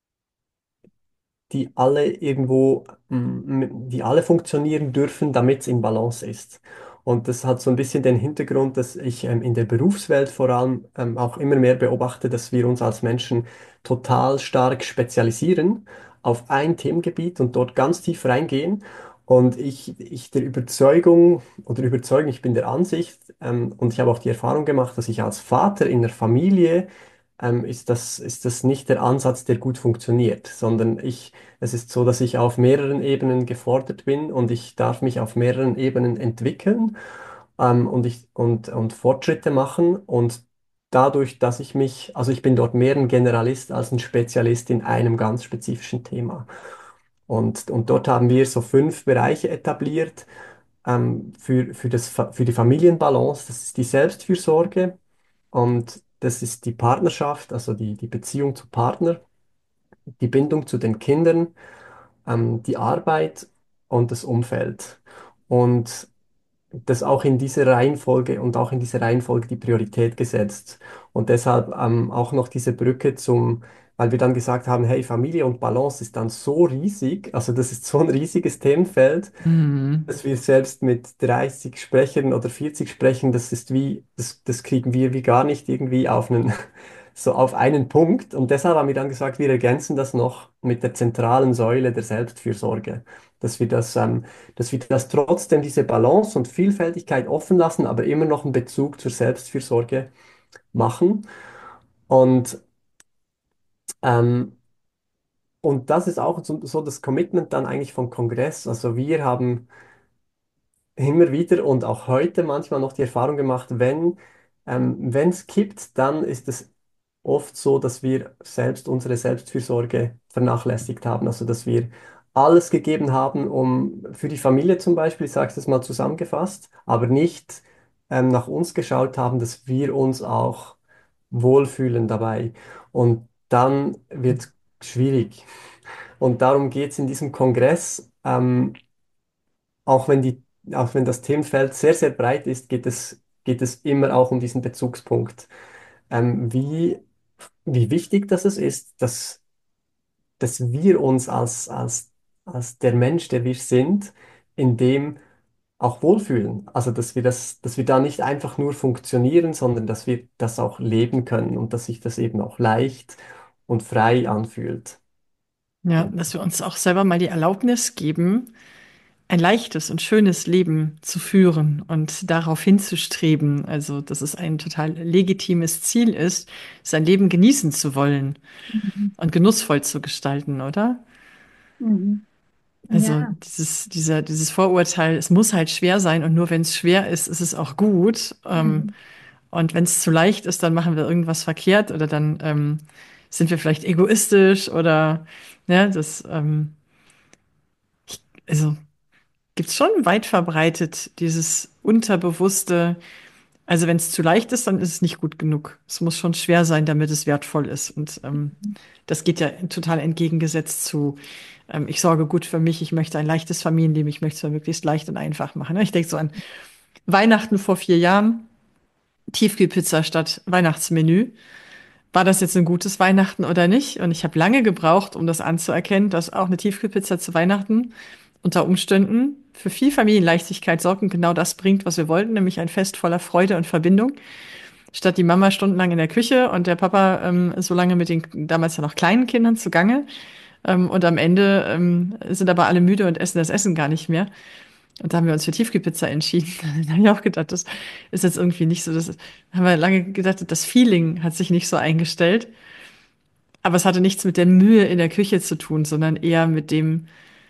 [SPEAKER 3] die alle irgendwo, mm, die alle funktionieren dürfen, damit es in Balance ist. Und das hat so ein bisschen den Hintergrund, dass ich ähm, in der Berufswelt vor allem ähm, auch immer mehr beobachte, dass wir uns als Menschen total stark spezialisieren auf ein Themengebiet und dort ganz tief reingehen. Und ich, ich der Überzeugung oder Überzeugung, ich bin der Ansicht, ähm, und ich habe auch die Erfahrung gemacht, dass ich als Vater in der Familie ähm, ist das, ist das nicht der Ansatz, der gut funktioniert, sondern ich, es ist so, dass ich auf mehreren Ebenen gefordert bin und ich darf mich auf mehreren Ebenen entwickeln, ähm, und, ich, und, und Fortschritte machen, und dadurch, dass ich mich, also ich bin dort mehr ein Generalist als ein Spezialist in einem ganz spezifischen Thema. Und, und dort haben wir so fünf Bereiche etabliert, ähm, für, für das, Fa- für die Familienbalance. Das ist die Selbstfürsorge, und das ist die Partnerschaft, also die, die Beziehung zu Partner, die Bindung zu den Kindern, ähm, die Arbeit und das Umfeld. Und das auch in dieser Reihenfolge und auch in dieser Reihenfolge die Priorität gesetzt. Und deshalb ähm, auch noch diese Brücke zum, weil wir dann gesagt haben, hey, Familie und Balance ist dann so riesig, also das ist so ein riesiges Themenfeld,
[SPEAKER 1] Mhm.
[SPEAKER 3] dass wir selbst mit dreißig Sprechern oder vierzig Sprechern, das ist wie, das, das kriegen wir wie gar nicht irgendwie auf einen, so auf einen Punkt. Und deshalb haben wir dann gesagt, wir ergänzen das noch mit der zentralen Säule der Selbstfürsorge, dass wir das, ähm, dass wir das trotzdem diese Balance und Vielfältigkeit offen lassen, aber immer noch einen Bezug zur Selbstfürsorge machen. Und, ähm, und das ist auch so, so das Commitment dann eigentlich vom Kongress. Also wir haben immer wieder und auch heute manchmal noch die Erfahrung gemacht, wenn ähm, wenn es kippt, dann ist es oft so, dass wir selbst unsere Selbstfürsorge vernachlässigt haben. Also dass wir alles gegeben haben, um für die Familie zum Beispiel, ich sage es mal zusammengefasst, aber nicht ähm, nach uns geschaut haben, dass wir uns auch wohlfühlen dabei. Und dann wird es schwierig. Und darum geht es in diesem Kongress. Ähm, auch wenn die, auch wenn das Themenfeld sehr, sehr breit ist, geht es, geht es immer auch um diesen Bezugspunkt. Ähm, wie, wie wichtig das es ist, dass, dass wir uns als, als, als der Mensch, der wir sind, in dem auch wohlfühlen. Also, dass wir das, dass wir da nicht einfach nur funktionieren, sondern dass wir das auch leben können und dass sich das eben auch leicht und frei anfühlt.
[SPEAKER 1] Ja, dass wir uns auch selber mal die Erlaubnis geben, ein leichtes und schönes Leben zu führen und darauf hinzustreben. Also, dass es ein total legitimes Ziel ist, sein Leben genießen zu wollen
[SPEAKER 2] Mhm.
[SPEAKER 1] und genussvoll zu gestalten, oder?
[SPEAKER 2] Mhm.
[SPEAKER 1] Also
[SPEAKER 2] Ja.
[SPEAKER 1] dieses, dieser, dieses Vorurteil, es muss halt schwer sein und nur wenn es schwer ist, ist es auch gut. Ähm,
[SPEAKER 2] Mhm.
[SPEAKER 1] und wenn es zu leicht ist, dann machen wir irgendwas verkehrt oder dann ähm, sind wir vielleicht egoistisch oder ja, das ähm, also gibt's schon weit verbreitet dieses unterbewusste. Also wenn es zu leicht ist, dann ist es nicht gut genug. Es muss schon schwer sein, damit es wertvoll ist. Und ähm, das geht ja total entgegengesetzt zu, ähm, ich sorge gut für mich, ich möchte ein leichtes Familienleben, ich möchte es mir möglichst leicht und einfach machen. Ne? Ich denke so an Weihnachten vor vier Jahren, Tiefkühlpizza statt Weihnachtsmenü. War das jetzt ein gutes Weihnachten oder nicht? Und ich habe lange gebraucht, um das anzuerkennen, dass auch eine Tiefkühlpizza zu Weihnachten unter Umständen für viel Familienleichtigkeit sorgt und genau das bringt, was wir wollten, nämlich ein Fest voller Freude und Verbindung. Statt die Mama stundenlang in der Küche und der Papa ähm, so lange mit den damals ja noch kleinen Kindern zugange. Ähm, und am Ende ähm, sind aber alle müde und essen das Essen gar nicht mehr. Und da haben wir uns für Tiefkühlpizza entschieden. Da habe ich auch gedacht, das ist jetzt irgendwie nicht so. Das haben wir lange gedacht, das Feeling hat sich nicht so eingestellt. Aber es hatte nichts mit der Mühe in der Küche zu tun, sondern eher mit dem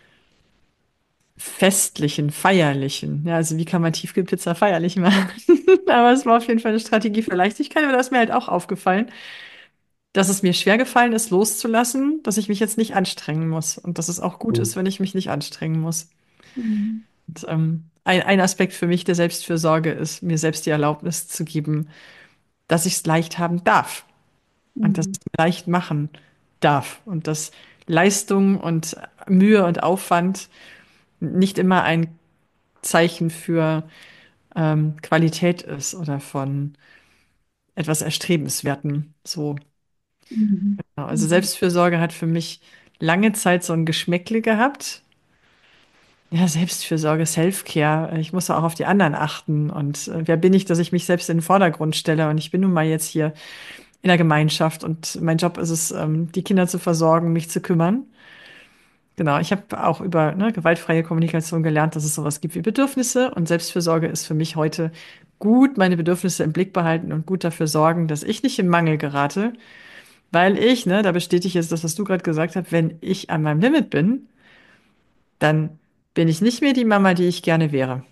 [SPEAKER 1] Festlichen, Feierlichen. Ja, also wie kann man Tiefkühlpizza feierlich machen? Aber es war auf jeden Fall eine Strategie für Leichtigkeit, aber da ist mir halt auch aufgefallen, dass es mir schwer gefallen ist, loszulassen, dass ich mich jetzt nicht anstrengen muss und dass es auch gut ist,
[SPEAKER 3] Mhm.
[SPEAKER 1] wenn ich mich nicht anstrengen muss.
[SPEAKER 2] Mhm.
[SPEAKER 1] Und, ähm, ein, ein Aspekt für mich der Selbstfürsorge ist, mir selbst die Erlaubnis zu geben, dass ich es leicht haben darf und dass ich
[SPEAKER 2] Mhm.
[SPEAKER 1] es mir leicht machen darf und dass Leistung und Mühe und Aufwand nicht immer ein Zeichen für ähm, Qualität ist oder von etwas Erstrebenswerten. So.
[SPEAKER 2] Mhm.
[SPEAKER 1] Genau. Also
[SPEAKER 2] Mhm.
[SPEAKER 1] Selbstfürsorge hat für mich lange Zeit so ein Geschmäckle gehabt. Ja, Selbstfürsorge, Self-Care. Ich muss auch auf die anderen achten. Und äh, wer bin ich, dass ich mich selbst in den Vordergrund stelle? Und ich bin nun mal jetzt hier in der Gemeinschaft und mein Job ist es, ähm, die Kinder zu versorgen, mich zu kümmern. Genau, ich habe auch über ne, gewaltfreie Kommunikation gelernt, dass es sowas gibt wie Bedürfnisse und Selbstfürsorge ist für mich heute gut, meine Bedürfnisse im Blick behalten und gut dafür sorgen, dass ich nicht in Mangel gerate, weil ich, ne, da bestätige ich jetzt das, was du gerade gesagt hast, wenn ich an meinem Limit bin, dann bin ich nicht mehr die Mama, die ich gerne wäre.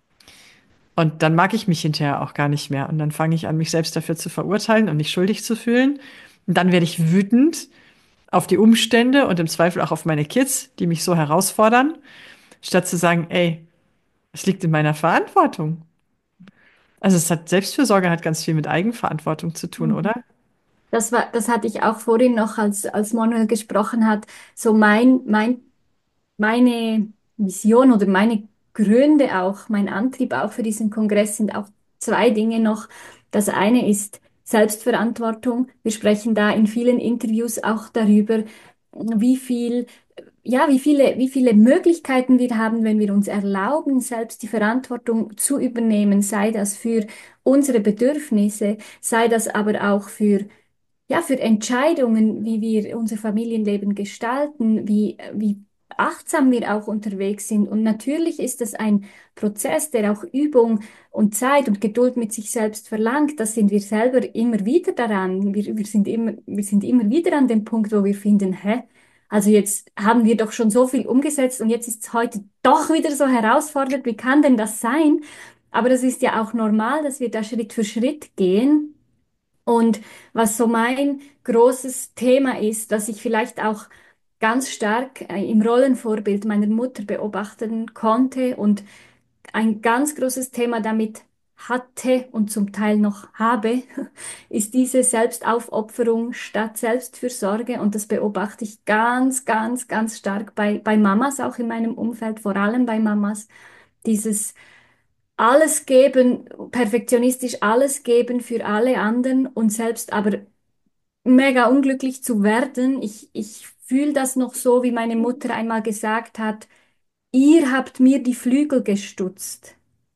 [SPEAKER 1] Und dann mag ich mich hinterher auch gar nicht mehr. Und dann fange ich an, mich selbst dafür zu verurteilen und mich schuldig zu fühlen. Und dann werde ich wütend auf die Umstände und im Zweifel auch auf meine Kids, die mich so herausfordern, statt zu sagen, ey, es liegt in meiner Verantwortung. Also es hat Selbstfürsorge hat ganz viel mit Eigenverantwortung zu tun,
[SPEAKER 2] Mhm.
[SPEAKER 1] oder?
[SPEAKER 2] Das war, das hatte ich auch vorhin noch, als, als Manuel gesprochen hat. So mein, mein Meine Vision oder meine Gründe auch, mein Antrieb auch für diesen Kongress sind auch zwei Dinge noch. Das eine ist Selbstverantwortung. Wir sprechen da in vielen Interviews auch darüber, wie viel, ja, wie viele, wie viele Möglichkeiten wir haben, wenn wir uns erlauben, selbst die Verantwortung zu übernehmen, sei das für unsere Bedürfnisse, sei das aber auch für ja, für Entscheidungen, wie wir unser Familienleben gestalten, wie, wie achtsam wir auch unterwegs sind. Und natürlich ist das ein Prozess, der auch Übung und Zeit und Geduld mit sich selbst verlangt. Das sind wir selber immer wieder daran. Wir, wir sind immer, wir sind immer wieder an dem Punkt, wo wir finden, hä? Also jetzt haben wir doch schon so viel umgesetzt und jetzt ist es heute doch wieder so herausfordernd. Wie kann denn das sein? Aber das ist ja auch normal, dass wir da Schritt für Schritt gehen. Und was so mein großes Thema ist, dass ich vielleicht auch ganz stark äh, im Rollenvorbild meiner Mutter beobachten konnte und ein ganz großes Thema damit hatte und zum Teil noch habe, ist diese Selbstaufopferung statt Selbstfürsorge. Und das beobachte ich ganz, ganz, ganz stark bei, bei Mamas, auch in meinem Umfeld, vor allem bei Mamas. Dieses alles geben, perfektionistisch alles geben für alle anderen und selbst aber mega unglücklich zu werden. Ich, ich fühle das noch so, wie meine Mutter einmal gesagt hat. ihr habt mir die Flügel gestutzt.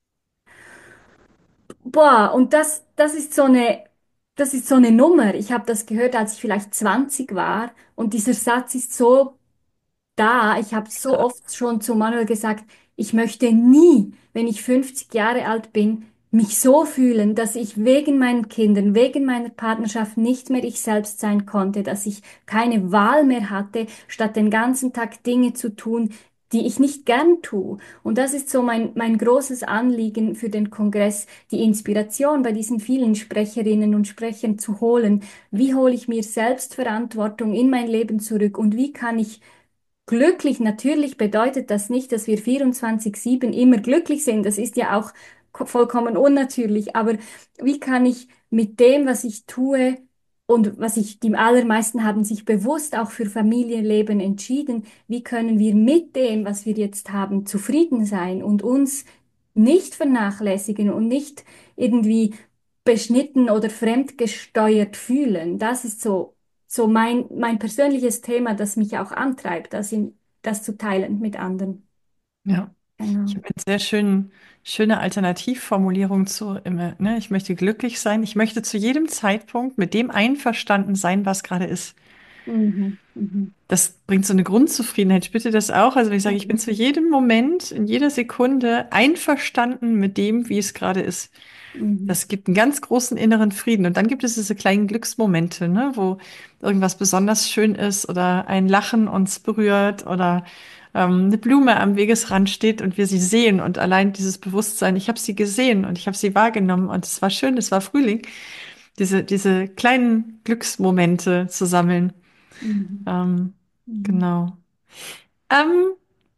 [SPEAKER 2] Boah, und das, das ist so eine, das ist so eine Nummer. Ich habe das gehört, als ich vielleicht zwanzig war. Und dieser Satz ist so da. Ich habe so
[SPEAKER 1] Krass.
[SPEAKER 2] oft schon zu Manuel gesagt, ich möchte nie, wenn ich fünfzig Jahre alt bin, mich so fühlen, dass ich wegen meinen Kindern, wegen meiner Partnerschaft nicht mehr ich selbst sein konnte, dass ich keine Wahl mehr hatte, statt den ganzen Tag Dinge zu tun, die ich nicht gern tue. Und das ist so mein, mein großes Anliegen für den Kongress, die Inspiration bei diesen vielen Sprecherinnen und Sprechern zu holen. Wie hole ich mir Selbstverantwortung in mein Leben zurück und wie kann ich glücklich, natürlich bedeutet das nicht, dass wir vierundzwanzig sieben immer glücklich sind. Das ist ja auch ko- vollkommen unnatürlich. Aber wie kann ich mit dem, was ich tue und was ich, die allermeisten haben sich bewusst auch für Familienleben entschieden, wie können wir mit dem, was wir jetzt haben, zufrieden sein und uns nicht vernachlässigen und nicht irgendwie beschnitten oder fremdgesteuert fühlen? Das ist so so mein, mein persönliches Thema, das mich auch antreibt, das, in, das zu teilen mit anderen.
[SPEAKER 1] Ja. Ich
[SPEAKER 2] Genau.
[SPEAKER 1] habe eine sehr schön, schöne Alternativformulierung zu immer, ne? Ich möchte glücklich sein. Ich möchte zu jedem Zeitpunkt mit dem einverstanden sein, was gerade ist.
[SPEAKER 2] Mhm. Mhm.
[SPEAKER 1] Das bringt so eine Grundzufriedenheit. Spürt ihr das auch? Also wenn ich sage, ich bin zu jedem Moment, in jeder Sekunde einverstanden mit dem, wie es gerade ist.
[SPEAKER 2] Mhm.
[SPEAKER 1] Das gibt einen ganz großen inneren Frieden. Und dann gibt es diese kleinen Glücksmomente, ne, wo irgendwas besonders schön ist oder ein Lachen uns berührt oder ähm, eine Blume am Wegesrand steht und wir sie sehen und allein dieses Bewusstsein, ich habe sie gesehen und ich habe sie wahrgenommen und es war schön, es war Frühling. Diese, diese kleinen Glücksmomente zu sammeln.
[SPEAKER 2] Mhm.
[SPEAKER 1] Ähm,
[SPEAKER 2] Mhm.
[SPEAKER 1] genau. Ähm,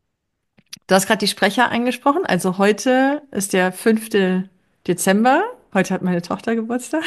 [SPEAKER 1] Du hast gerade die Sprecher angesprochen. Also heute ist der fünfte Dezember. Heute hat meine Tochter Geburtstag.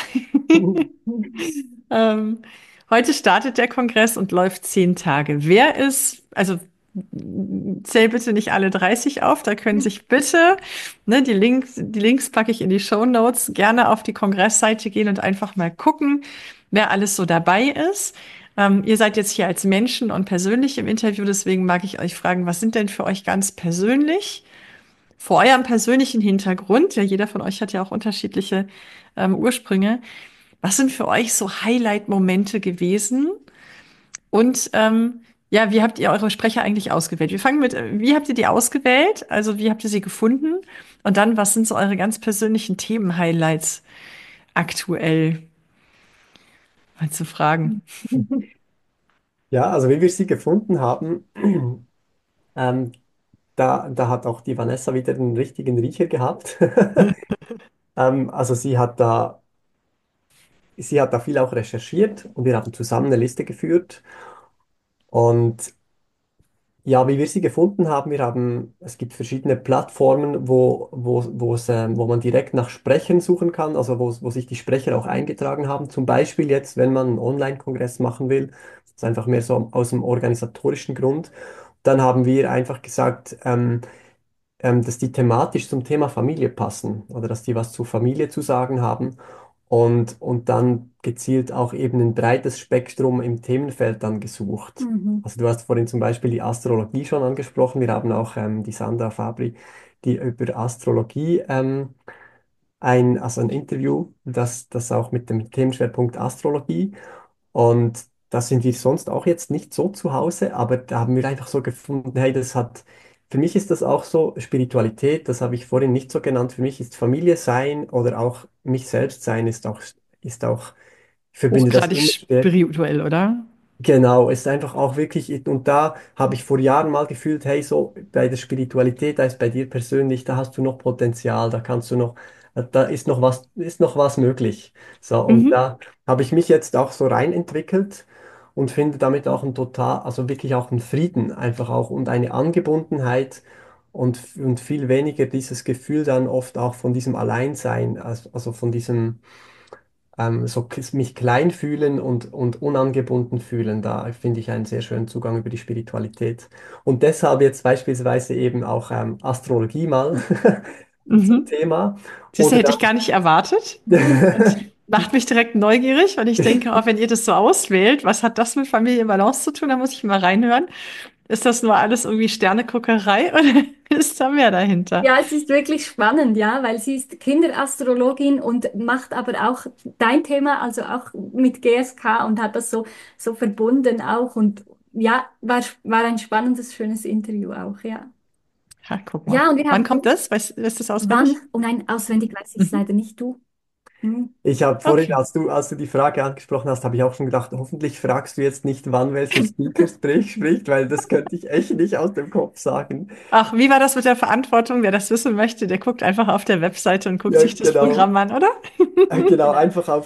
[SPEAKER 1] Ähm, heute startet der Kongress und läuft zehn Tage. Wer ist, also zähl bitte nicht alle dreißig auf, da können sich bitte, ne, die Links, die Links packe ich in die Show Notes, gerne auf die Kongressseite gehen und einfach mal gucken, wer alles so dabei ist. Ähm, ihr seid jetzt hier als Menschen und persönlich im Interview, deswegen mag ich euch fragen, was sind denn für euch ganz persönlich, vor eurem persönlichen Hintergrund, ja, jeder von euch hat ja auch unterschiedliche ähm, Ursprünge, was sind für euch so Highlight-Momente gewesen? Und ähm, ja, wie habt ihr eure Sprecher eigentlich ausgewählt? Wir fangen mit, äh, wie habt ihr die ausgewählt? Also wie habt ihr sie gefunden? Und dann, was sind so eure ganz persönlichen Themen-Highlights aktuell? Mal zu fragen.
[SPEAKER 3] Ja, also wie wir sie gefunden haben, ähm, da, da hat auch die Vanessa wieder den richtigen Riecher gehabt. Ähm, also sie hat da, sie hat da viel auch recherchiert und wir haben zusammen eine Liste geführt. Und ja, wie wir sie gefunden haben, wir haben, es gibt verschiedene Plattformen, wo, wo, wo es, ähm, wo man direkt nach Sprechern suchen kann, also wo, wo sich die Sprecher auch eingetragen haben. Zum Beispiel jetzt, wenn man einen Online-Kongress machen will, das ist einfach mehr so aus dem organisatorischen Grund. Dann haben wir einfach gesagt, ähm, ähm, dass die thematisch zum Thema Familie passen oder dass die was zur Familie zu sagen haben und, und dann gezielt auch eben ein breites Spektrum im Themenfeld dann gesucht.
[SPEAKER 2] Mhm.
[SPEAKER 3] Also du hast vorhin zum Beispiel die Astrologie schon angesprochen. Wir haben auch ähm, die Sandra Fabri, die über Astrologie ähm, ein, also ein Interview, das, das auch mit dem Themenschwerpunkt Astrologie. Und da sind wir sonst auch jetzt nicht so zu Hause, aber da haben wir einfach so gefunden, hey, das hat, für mich ist das auch so Spiritualität, das habe ich vorhin nicht so genannt. Für mich ist Familie sein oder auch mich selbst sein ist auch, ist auch, ich verbinde das
[SPEAKER 1] Hochgradig
[SPEAKER 3] immer stärker.
[SPEAKER 1] spirituell, oder?
[SPEAKER 3] Genau, es ist einfach auch wirklich, und da habe ich vor Jahren mal gefühlt, hey, so bei der Spiritualität, da ist bei dir persönlich, da hast du noch Potenzial, da kannst du noch, da ist noch was, ist noch was möglich. So, und
[SPEAKER 1] Mhm.
[SPEAKER 3] da habe ich mich jetzt auch so rein entwickelt und finde damit auch ein total, also wirklich auch einen Frieden einfach auch und eine Angebundenheit und, und viel weniger dieses Gefühl dann oft auch von diesem Alleinsein, also, also von diesem ähm, so k- mich klein fühlen und, und unangebunden fühlen, da finde ich einen sehr schönen Zugang über die Spiritualität. Und deshalb jetzt beispielsweise eben auch ähm, Astrologie mal zum
[SPEAKER 1] Mhm.
[SPEAKER 3] Thema.
[SPEAKER 1] Das
[SPEAKER 3] Oder
[SPEAKER 1] hätte ich gar nicht erwartet. Das
[SPEAKER 3] dann,
[SPEAKER 1] macht mich direkt neugierig, und ich denke, auch wenn ihr das so auswählt, was hat das mit Familienbalance zu tun? Da muss ich mal reinhören. Ist das nur alles irgendwie Sterneguckerei oder ist da mehr dahinter?
[SPEAKER 2] Ja, es ist wirklich spannend, ja, weil sie ist Kinderastrologin und macht aber auch dein Thema, also auch mit G S K und hat das so, so verbunden auch. Und ja, war, war ein spannendes, schönes Interview auch, ja.
[SPEAKER 1] Ha, guck mal.
[SPEAKER 2] Ja, und wir
[SPEAKER 1] Wann
[SPEAKER 2] haben
[SPEAKER 1] kommt
[SPEAKER 2] so,
[SPEAKER 1] das? Weißt, weißt du das
[SPEAKER 2] wann?
[SPEAKER 1] auswendig?
[SPEAKER 2] Oh nein, auswendig weiß ich es
[SPEAKER 1] Mhm.
[SPEAKER 2] leider nicht, du. Hm.
[SPEAKER 3] Ich habe vorhin,
[SPEAKER 1] Okay.
[SPEAKER 3] als du, als du die Frage angesprochen hast, habe ich auch schon gedacht, hoffentlich fragst du jetzt nicht, wann welcher Speaker sprich- spricht, weil das könnte ich echt nicht aus dem Kopf sagen.
[SPEAKER 1] Ach, wie war das mit der Verantwortung? Wer das wissen möchte, der guckt einfach auf der Webseite und guckt
[SPEAKER 3] Ja,
[SPEAKER 1] sich das
[SPEAKER 3] genau.
[SPEAKER 1] Programm an, oder?
[SPEAKER 3] Äh, Genau, einfach auf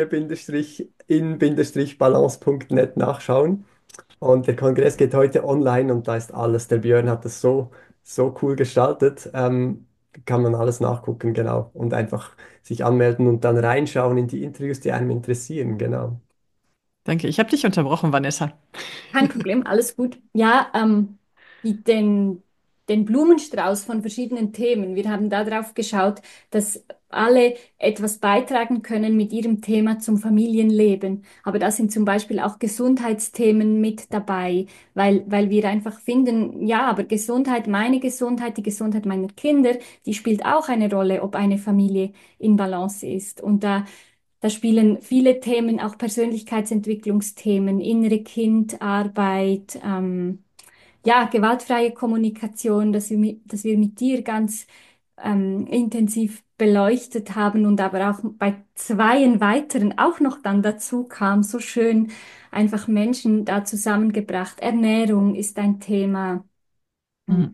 [SPEAKER 3] familie-in-balance punkt net nachschauen. Und der Kongress geht heute online und da ist alles. Der Björn hat das so, so cool gestaltet. Ähm, kann man alles nachgucken, genau. Und einfach sich anmelden und dann reinschauen in die Interviews, die einem interessieren, genau.
[SPEAKER 1] Danke, ich habe dich unterbrochen, Vanessa.
[SPEAKER 2] Kein Problem, alles gut. Ja, ähm, die, den, den Blumenstrauß von verschiedenen Themen. Wir haben darauf geschaut, dass alle etwas beitragen können mit ihrem Thema zum Familienleben. Aber da sind zum Beispiel auch Gesundheitsthemen mit dabei, weil, weil wir einfach finden, ja, aber Gesundheit, meine Gesundheit, die Gesundheit meiner Kinder, die spielt auch eine Rolle, ob eine Familie in Balance ist. Und da da spielen viele Themen, auch Persönlichkeitsentwicklungsthemen, innere Kindarbeit, ähm, ja, gewaltfreie Kommunikation, dass wir mit, dass wir mit dir ganz ähm, intensiv beleuchtet haben und aber auch bei zweien weiteren auch noch dann dazu kam, so schön einfach Menschen da zusammengebracht. Ernährung ist ein Thema.
[SPEAKER 1] Mhm.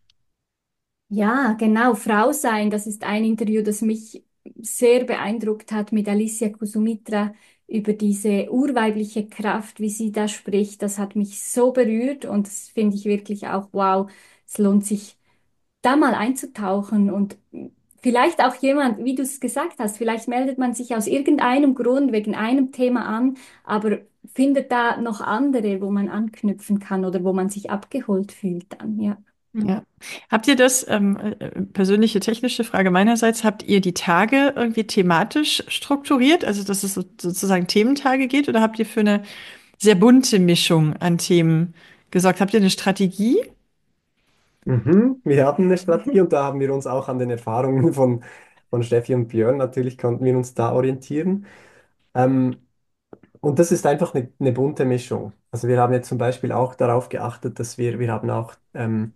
[SPEAKER 2] Ja, genau. Frau sein, das ist ein Interview, das mich sehr beeindruckt hat mit Alicia Kusumitra über diese urweibliche Kraft, wie sie da spricht. Das hat mich so berührt und das finde ich wirklich auch, wow, es lohnt sich, da mal einzutauchen und vielleicht auch jemand, wie du es gesagt hast, vielleicht meldet man sich aus irgendeinem Grund wegen einem Thema an, aber findet da noch andere, wo man anknüpfen kann oder wo man sich abgeholt fühlt dann, ja.
[SPEAKER 1] Ja. Habt ihr das, ähm, äh, persönliche technische Frage meinerseits, habt ihr die Tage irgendwie thematisch strukturiert, also dass es so, sozusagen Thementage geht, oder habt ihr für eine sehr bunte Mischung an Themen gesorgt? Habt ihr eine Strategie?
[SPEAKER 3] Mhm. Wir haben eine Strategie und da haben wir uns auch an den Erfahrungen von, von Steffi und Björn, natürlich konnten wir uns da orientieren. Ähm, und das ist einfach eine, eine bunte Mischung. Also wir haben jetzt zum Beispiel auch darauf geachtet, dass wir, wir haben auch ähm,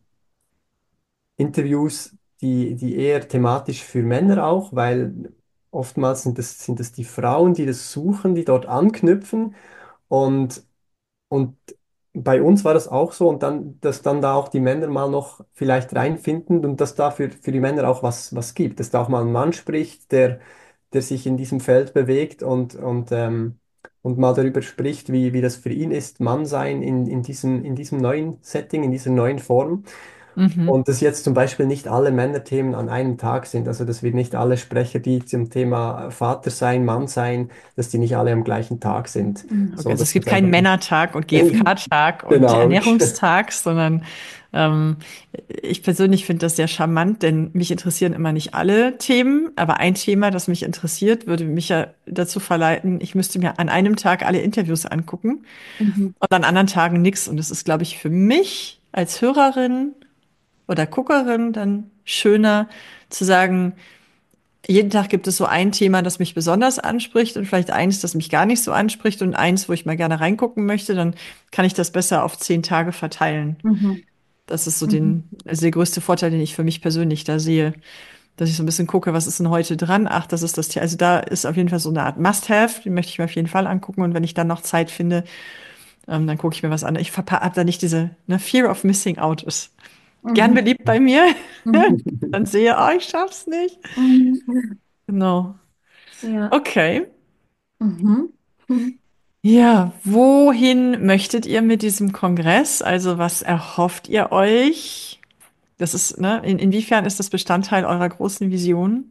[SPEAKER 3] Interviews, die, die eher thematisch für Männer auch, weil oftmals sind es, sind es die Frauen, die das suchen, die dort anknüpfen. Und Und bei uns war das auch so und dann, dass dann da auch die Männer mal noch vielleicht reinfinden und dass da für, für die Männer auch was, was gibt, dass da auch mal ein Mann spricht, der, der sich in diesem Feld bewegt und, und, ähm, und mal darüber spricht, wie, wie das für ihn ist, Mann sein in, in diesem, in diesem neuen Setting, in dieser neuen Form.
[SPEAKER 1] Mhm.
[SPEAKER 3] Und dass jetzt zum Beispiel nicht alle Männerthemen an einem Tag sind, also dass wir nicht alle Sprecher, die zum Thema Vater sein, Mann sein, dass die nicht alle am gleichen Tag sind,
[SPEAKER 2] Mhm.
[SPEAKER 1] Okay,
[SPEAKER 3] so
[SPEAKER 1] also
[SPEAKER 3] dass
[SPEAKER 1] es gibt
[SPEAKER 3] das
[SPEAKER 1] keinen
[SPEAKER 3] einfach
[SPEAKER 1] Männertag und G F K-Tag und
[SPEAKER 3] genau.
[SPEAKER 1] Ernährungstag, sondern ähm, ich persönlich finde das sehr charmant, denn mich interessieren immer nicht alle Themen, aber ein Thema, das mich interessiert, würde mich ja dazu verleiten, ich müsste mir an einem Tag alle Interviews angucken
[SPEAKER 2] Mhm.
[SPEAKER 1] und an anderen Tagen nichts. Und es ist, glaube ich, für mich als Hörerin oder Guckerin dann schöner zu sagen, jeden Tag gibt es so ein Thema, das mich besonders anspricht und vielleicht eins, das mich gar nicht so anspricht und eins, wo ich mal gerne reingucken möchte, dann kann ich das besser auf zehn Tage verteilen.
[SPEAKER 2] Mhm.
[SPEAKER 1] Das ist so
[SPEAKER 2] Mhm.
[SPEAKER 1] den, also der größte Vorteil, den ich für mich persönlich da sehe, dass ich so ein bisschen gucke, was ist denn heute dran? Ach, das ist das Thema. Also da ist auf jeden Fall so eine Art Must-have, die möchte ich mir auf jeden Fall angucken und wenn ich dann noch Zeit finde, ähm, dann gucke ich mir was an. Ich habe da nicht diese, ne, Fear of Missing Out ist gern
[SPEAKER 2] Mhm.
[SPEAKER 1] beliebt bei mir.
[SPEAKER 2] Mhm.
[SPEAKER 1] Dann sehe, oh, ich schaff's nicht.
[SPEAKER 2] Mhm.
[SPEAKER 1] Genau.
[SPEAKER 2] Ja.
[SPEAKER 1] Okay.
[SPEAKER 2] Mhm. Mhm.
[SPEAKER 1] Ja, wohin möchtet ihr mit diesem Kongress? Also was erhofft ihr euch? Das ist, ne, in, inwiefern ist das Bestandteil eurer großen Vision?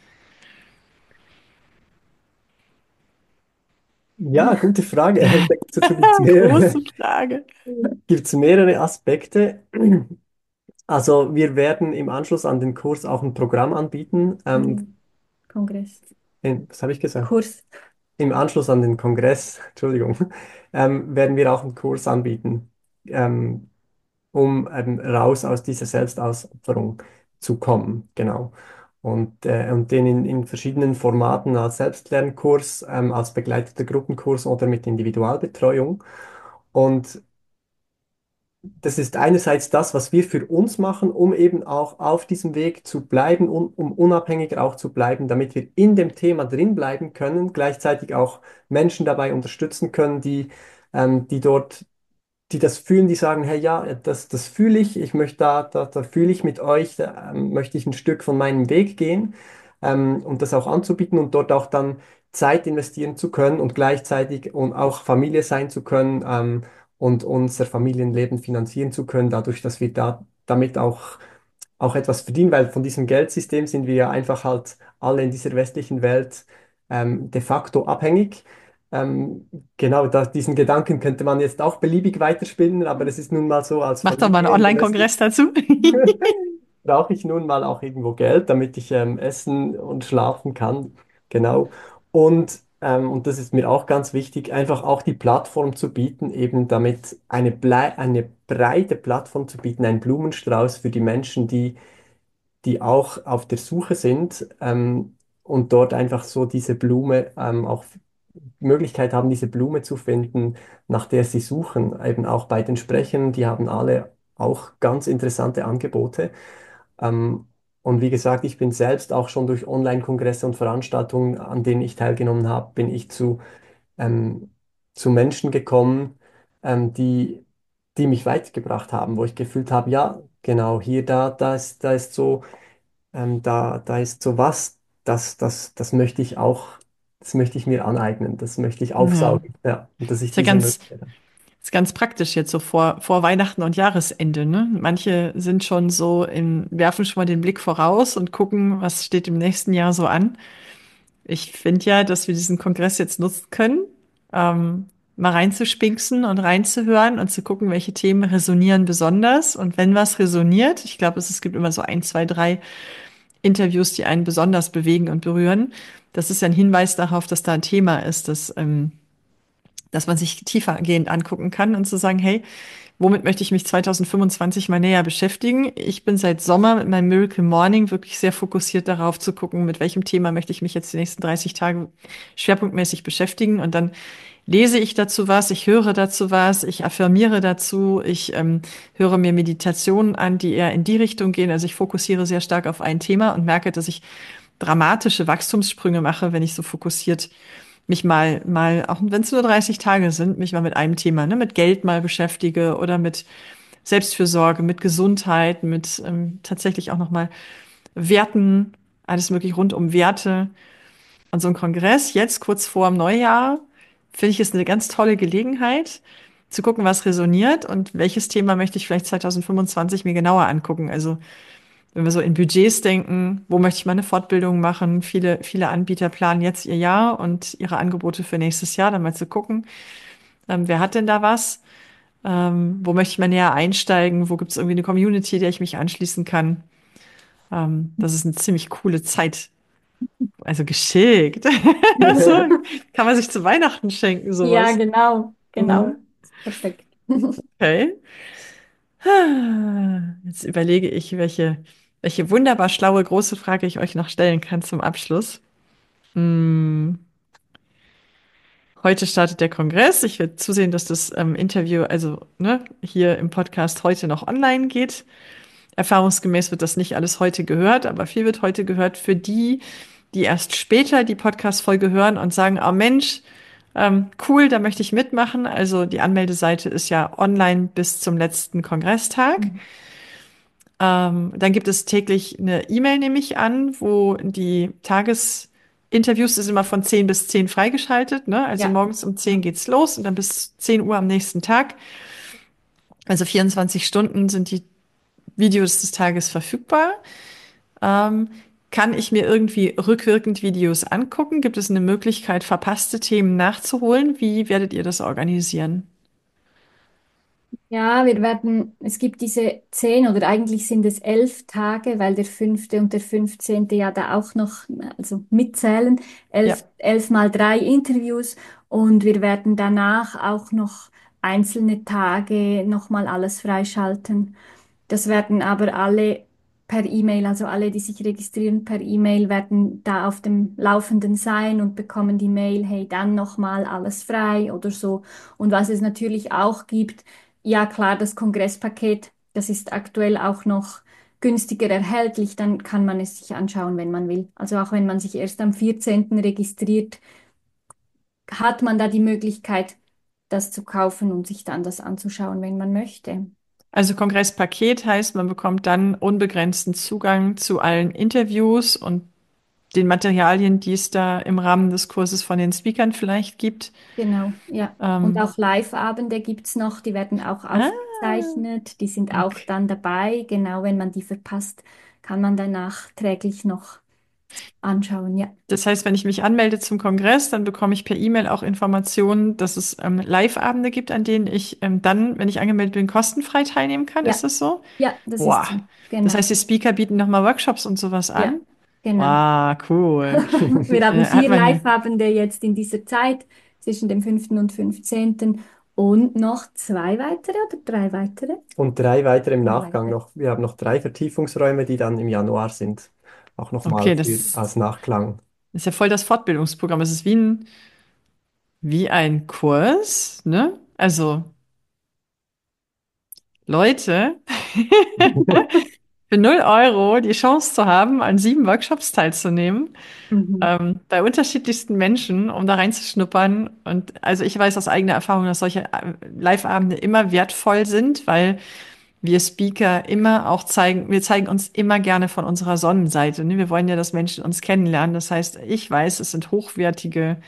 [SPEAKER 3] Ja, gute Frage. Dazu gibt es
[SPEAKER 1] Große
[SPEAKER 3] mehrere,
[SPEAKER 1] Frage.
[SPEAKER 3] gibt's mehrere Aspekte. Also wir werden im Anschluss an den Kurs auch ein Programm anbieten. Ähm,
[SPEAKER 2] Mhm. Kongress.
[SPEAKER 3] in, was habe ich gesagt?
[SPEAKER 2] Kurs.
[SPEAKER 3] Im Anschluss an den Kongress, Entschuldigung, ähm, werden wir auch einen Kurs anbieten. Ähm, um ähm, raus aus dieser Selbstauspofferung zu kommen. Genau. Und, äh, und den in, in verschiedenen Formaten als Selbstlernkurs, ähm, als begleiteter Gruppenkurs oder mit Individualbetreuung. Und das ist einerseits das, was wir für uns machen, um eben auch auf diesem Weg zu bleiben, um, um unabhängiger auch zu bleiben, damit wir in dem Thema drin bleiben können, gleichzeitig auch Menschen dabei unterstützen können, die, ähm, die dort, die das fühlen, die sagen, hey, ja, das, das fühle ich, ich möchte da, da, da fühle ich mit euch, da ähm, möchte ich ein Stück von meinem Weg gehen, ähm, und das auch anzubieten und dort auch dann Zeit investieren zu können und gleichzeitig und auch Familie sein zu können, ähm, und unser Familienleben finanzieren zu können, dadurch, dass wir da damit auch, auch etwas verdienen, weil von diesem Geldsystem sind wir ja einfach halt alle in dieser westlichen Welt ähm, de facto abhängig. Ähm, genau, da, diesen Gedanken könnte man jetzt auch beliebig weiterspinnen, aber es ist nun mal so, als
[SPEAKER 1] Mach doch mal einen
[SPEAKER 3] Familie in der westlichen
[SPEAKER 1] Online-Kongress dazu.
[SPEAKER 3] brauche ich nun mal auch irgendwo Geld, damit ich ähm, essen und schlafen kann. Genau. Und, ähm, und das ist mir auch ganz wichtig, einfach auch die Plattform zu bieten, eben damit eine, blei eine breite Plattform zu bieten, einen Blumenstrauß für die Menschen, die, die auch auf der Suche sind, ähm, und dort einfach so diese Blume, ähm, auch Möglichkeit haben, diese Blume zu finden, nach der sie suchen. Eben auch bei den Sprechern, die haben alle auch ganz interessante Angebote. Ähm, und wie gesagt, ich bin selbst auch schon durch Online-Kongresse und Veranstaltungen, an denen ich teilgenommen habe, bin ich zu, ähm, zu Menschen gekommen, ähm, die, die mich weitergebracht haben, wo ich gefühlt habe, ja, genau, hier, da, da ist, da ist so, ähm, da, da ist so was, das, das, das möchte ich auch, das möchte ich mir aneignen, das möchte ich
[SPEAKER 1] Ja,
[SPEAKER 3] aufsaugen, ja, und dass ich
[SPEAKER 1] ist ja
[SPEAKER 3] diese
[SPEAKER 1] ganz,
[SPEAKER 3] Möglichkeit habe.
[SPEAKER 1] ist ganz praktisch jetzt so vor, vor Weihnachten und Jahresende, ne? Manche sind schon so in, werfen schon mal den Blick voraus und gucken, was steht im nächsten Jahr so an. Ich finde ja, dass wir diesen Kongress jetzt nutzen können, ähm, mal reinzuspinksen und reinzuhören und zu gucken, welche Themen resonieren besonders. Und wenn was resoniert, ich glaube, es, es gibt immer so ein, zwei, drei Interviews, die einen besonders bewegen und berühren. Das ist ja ein Hinweis darauf, dass da ein Thema ist, das, ähm, dass man sich tiefergehend angucken kann und zu sagen, hey, womit möchte ich mich zwanzig fünfundzwanzig mal näher beschäftigen? Ich bin seit Sommer mit meinem Miracle Morning wirklich sehr fokussiert darauf zu gucken, mit welchem Thema möchte ich mich jetzt die nächsten dreißig Tage schwerpunktmäßig beschäftigen. Und dann lese ich dazu was, ich höre dazu was, ich affirmiere dazu, ich ähm, höre mir Meditationen an, die eher in die Richtung gehen. Also ich fokussiere sehr stark auf ein Thema und merke, dass ich dramatische Wachstumssprünge mache, wenn ich so fokussiert mich mal, mal, auch wenn es nur dreißig Tage sind, mich mal mit einem Thema, ne, mit Geld mal beschäftige oder mit Selbstfürsorge, mit Gesundheit, mit ähm, tatsächlich auch nochmal Werten, alles möglich rund um Werte. Und so ein Kongress jetzt kurz vor dem Neujahr, finde ich, ist eine ganz tolle Gelegenheit, zu gucken, was resoniert und welches Thema möchte ich vielleicht zwanzig fünfundzwanzig mir genauer angucken. Also wenn wir so in Budgets denken, wo möchte ich meine Fortbildung machen? Viele, viele Anbieter planen jetzt ihr Jahr und ihre Angebote für nächstes Jahr, dann mal zu gucken, ähm, wer hat denn da was? Ähm, wo möchte ich mal näher einsteigen? Wo gibt es irgendwie eine Community, der ich mich anschließen kann? Ähm, das ist eine ziemlich coole Zeit. Also geschickt. So kann man sich zu Weihnachten schenken,
[SPEAKER 2] Ja,
[SPEAKER 1] sowas.
[SPEAKER 2] genau, genau.
[SPEAKER 1] Mhm.
[SPEAKER 2] Perfekt.
[SPEAKER 1] Okay. Jetzt überlege ich, welche, welche wunderbar schlaue große Frage ich euch noch stellen kann zum Abschluss. Hm. Heute startet der Kongress. Ich werde zusehen, dass das ähm, Interview, also ne, hier im Podcast heute noch online geht. Erfahrungsgemäß wird das nicht alles heute gehört, aber viel wird heute gehört für die, die erst später die Podcast-Folge hören und sagen, oh Mensch, ähm, cool, da möchte ich mitmachen. Also die Anmeldeseite ist ja online bis zum letzten Kongresstag.
[SPEAKER 2] Mhm.
[SPEAKER 1] Ähm, dann gibt es täglich eine E-Mail, nehme ich an, wo die Tagesinterviews ist immer von zehn bis zehn freigeschaltet, ne? Also
[SPEAKER 2] Ja,
[SPEAKER 1] morgens um zehn geht's los und dann bis zehn Uhr am nächsten Tag. Also vierundzwanzig Stunden sind die Videos des Tages verfügbar. Ähm, kann ich mir irgendwie rückwirkend Videos angucken? Gibt es eine Möglichkeit, verpasste Themen nachzuholen? Wie werdet ihr das organisieren?
[SPEAKER 2] Ja, wir werden, es gibt diese zehn oder eigentlich sind es elf Tage, weil der fünfte und der fünfzehnte ja da auch noch, also mitzählen. Elf,
[SPEAKER 1] Ja.
[SPEAKER 2] elf mal drei Interviews und wir werden danach auch noch einzelne Tage nochmal alles freischalten. Das werden aber alle per E-Mail, also alle, die sich registrieren per E-Mail, werden da auf dem Laufenden sein und bekommen die Mail, hey, dann nochmal alles frei oder so. Und was es natürlich auch gibt, ja klar, das Kongresspaket, das ist aktuell auch noch günstiger erhältlich, dann kann man es sich anschauen, wenn man will. Also auch wenn man sich erst am vierzehnten registriert, hat man da die Möglichkeit, das zu kaufen und sich dann das anzuschauen, wenn man möchte.
[SPEAKER 1] Also Kongresspaket heißt, man bekommt dann unbegrenzten Zugang zu allen Interviews und den Materialien, die es da im Rahmen des Kurses von den Speakern vielleicht gibt.
[SPEAKER 2] Genau, ja. Und
[SPEAKER 1] Ähm,
[SPEAKER 2] auch Live-Abende gibt es noch, die werden auch
[SPEAKER 1] ah,
[SPEAKER 2] aufgezeichnet, die sind auch
[SPEAKER 1] okay.
[SPEAKER 2] dann dabei. Genau, wenn man die verpasst, kann man dann nachträglich noch anschauen, ja.
[SPEAKER 1] Das heißt, wenn ich mich anmelde zum Kongress, dann bekomme ich per E-Mail auch Informationen, dass es ähm, Live-Abende gibt, an denen ich ähm, dann, wenn ich angemeldet bin, kostenfrei teilnehmen kann. Ist
[SPEAKER 2] Ja,
[SPEAKER 1] das so?
[SPEAKER 2] ja, das ist
[SPEAKER 1] Boah.
[SPEAKER 2] so,
[SPEAKER 1] Das
[SPEAKER 2] genau.
[SPEAKER 1] heißt, die Speaker bieten nochmal Workshops und sowas
[SPEAKER 2] Ja,
[SPEAKER 1] an.
[SPEAKER 2] genau.
[SPEAKER 1] Wow, cool.
[SPEAKER 2] Wir haben
[SPEAKER 1] Äh, hat
[SPEAKER 2] vier
[SPEAKER 1] man,
[SPEAKER 2] Live-Abende jetzt in dieser Zeit zwischen dem fünften und fünfzehnten und noch zwei weitere oder drei weitere?
[SPEAKER 3] Und drei weitere im
[SPEAKER 2] Drei
[SPEAKER 3] Nachgang
[SPEAKER 2] weitere.
[SPEAKER 3] noch. Wir haben noch drei Vertiefungsräume, die dann im Januar sind. Auch nochmal
[SPEAKER 1] okay,
[SPEAKER 3] für,
[SPEAKER 1] das
[SPEAKER 3] als Nachklang.
[SPEAKER 1] ist ja voll das Fortbildungsprogramm. Es ist wie ein, wie ein Kurs, ne? Also, Leute, für null Euro die Chance zu haben, an sieben Workshops teilzunehmen,
[SPEAKER 2] Mhm.
[SPEAKER 1] ähm, bei unterschiedlichsten Menschen, um da reinzuschnuppern. Und also ich weiß aus eigener Erfahrung, dass solche äh, Live-Abende immer wertvoll sind, weil wir Speaker immer auch zeigen, wir zeigen uns immer gerne von unserer Sonnenseite. Ne? Wir wollen ja, dass Menschen uns kennenlernen. Das heißt, ich weiß, es sind hochwertige,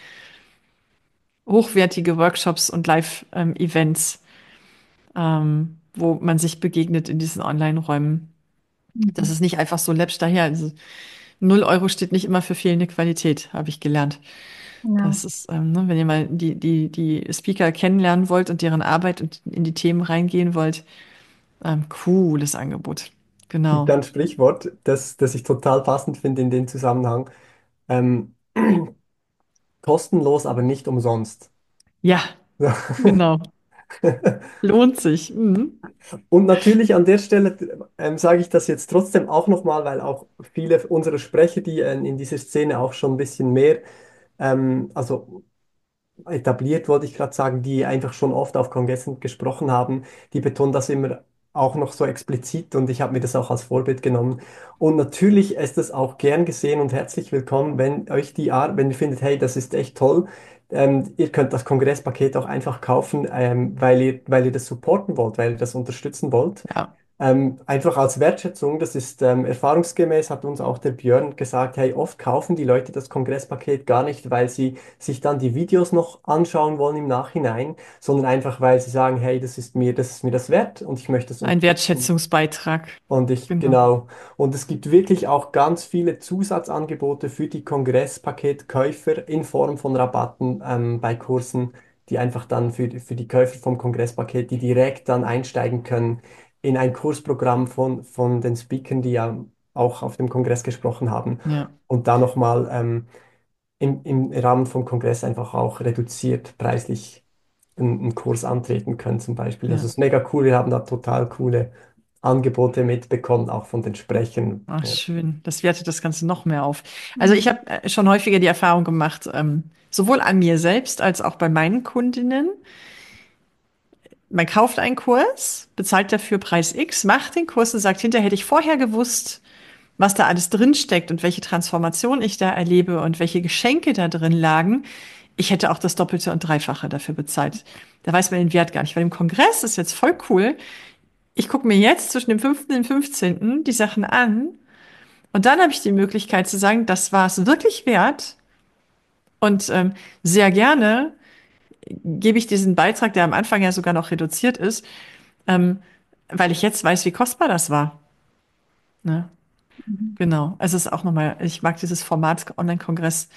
[SPEAKER 1] hochwertige Workshops und Live-Events, ähm, wo man sich begegnet in diesen Online-Räumen. Das
[SPEAKER 2] Mhm.
[SPEAKER 1] ist nicht einfach so läppsch daher. Also null Euro steht nicht immer für fehlende Qualität, habe ich gelernt.
[SPEAKER 2] Genau.
[SPEAKER 1] Das ist, ähm, ne, wenn ihr mal die, die, die Speaker kennenlernen wollt und deren Arbeit und in die Themen reingehen wollt, ähm, cooles Angebot.
[SPEAKER 3] Es gibt
[SPEAKER 1] Genau.
[SPEAKER 3] da ein Sprichwort, das, das ich total passend finde in dem Zusammenhang. Ähm, kostenlos, aber nicht umsonst.
[SPEAKER 1] Ja, genau. Lohnt sich. Mhm.
[SPEAKER 3] Und natürlich an der Stelle ähm, sage ich das jetzt trotzdem auch nochmal, weil auch viele unserer Sprecher, die äh, in dieser Szene auch schon ein bisschen mehr, ähm, also etabliert, wollte ich gerade sagen, die einfach schon oft auf Kongressen gesprochen haben, die betonen das immer auch noch so explizit und ich habe mir das auch als Vorbild genommen. Und natürlich ist es auch gern gesehen und herzlich willkommen, wenn euch die Art, wenn ihr findet, hey, das ist echt toll, ähm, ihr könnt das Kongresspaket auch einfach kaufen, ähm, weil ihr, weil ihr das supporten wollt, weil ihr das unterstützen wollt.
[SPEAKER 1] Ja,
[SPEAKER 3] Ähm, einfach als Wertschätzung, das ist ähm, erfahrungsgemäß, hat uns auch der Björn gesagt, hey, oft kaufen die Leute das Kongresspaket gar nicht, weil sie sich dann die Videos noch anschauen wollen im Nachhinein, sondern einfach, weil sie sagen, hey, das ist mir, das ist mir das wert und ich möchte es
[SPEAKER 1] ein
[SPEAKER 3] unterstützen.
[SPEAKER 1] Wertschätzungsbeitrag.
[SPEAKER 3] Und ich,
[SPEAKER 1] Genau.
[SPEAKER 3] genau. Und es gibt wirklich auch ganz viele Zusatzangebote für die Kongresspaket-Käufer in Form von Rabatten ähm, bei Kursen, die einfach dann für, für die Käufer vom Kongresspaket, die direkt dann einsteigen können in ein Kursprogramm von, von den Speakern, die ja auch auf dem Kongress gesprochen haben.
[SPEAKER 1] Ja,
[SPEAKER 3] Und da nochmal ähm, im, im Rahmen vom Kongress einfach auch reduziert preislich einen, einen Kurs antreten können zum Beispiel. Das
[SPEAKER 1] ja.
[SPEAKER 3] ist mega cool. Wir haben da total coole Angebote mitbekommen, auch von den Sprechern.
[SPEAKER 1] Ach,
[SPEAKER 3] Ja.
[SPEAKER 1] schön. Das wertet das Ganze noch mehr auf. Also ich
[SPEAKER 2] Mhm.
[SPEAKER 1] habe äh, schon häufiger die Erfahrung gemacht, ähm, sowohl an mir selbst als auch bei meinen Kundinnen. Man kauft einen Kurs, bezahlt dafür Preis X, macht den Kurs und sagt, hinterher hätte ich vorher gewusst, was da alles drin steckt und welche Transformation ich da erlebe und welche Geschenke da drin lagen. Ich hätte auch das Doppelte und Dreifache dafür bezahlt. Da weiß man den Wert gar nicht. Weil im Kongress ist jetzt voll cool. Ich gucke mir jetzt zwischen dem fünften und dem fünfzehnten die Sachen an und dann habe ich die Möglichkeit zu sagen, das war es wirklich wert. Und ähm, sehr gerne gebe ich diesen Beitrag, der am Anfang ja sogar noch reduziert ist, ähm, weil ich jetzt weiß, wie kostbar das war. Ne?
[SPEAKER 2] Mhm.
[SPEAKER 1] Genau. Also es ist auch nochmal, ich mag dieses Format Online-Kongress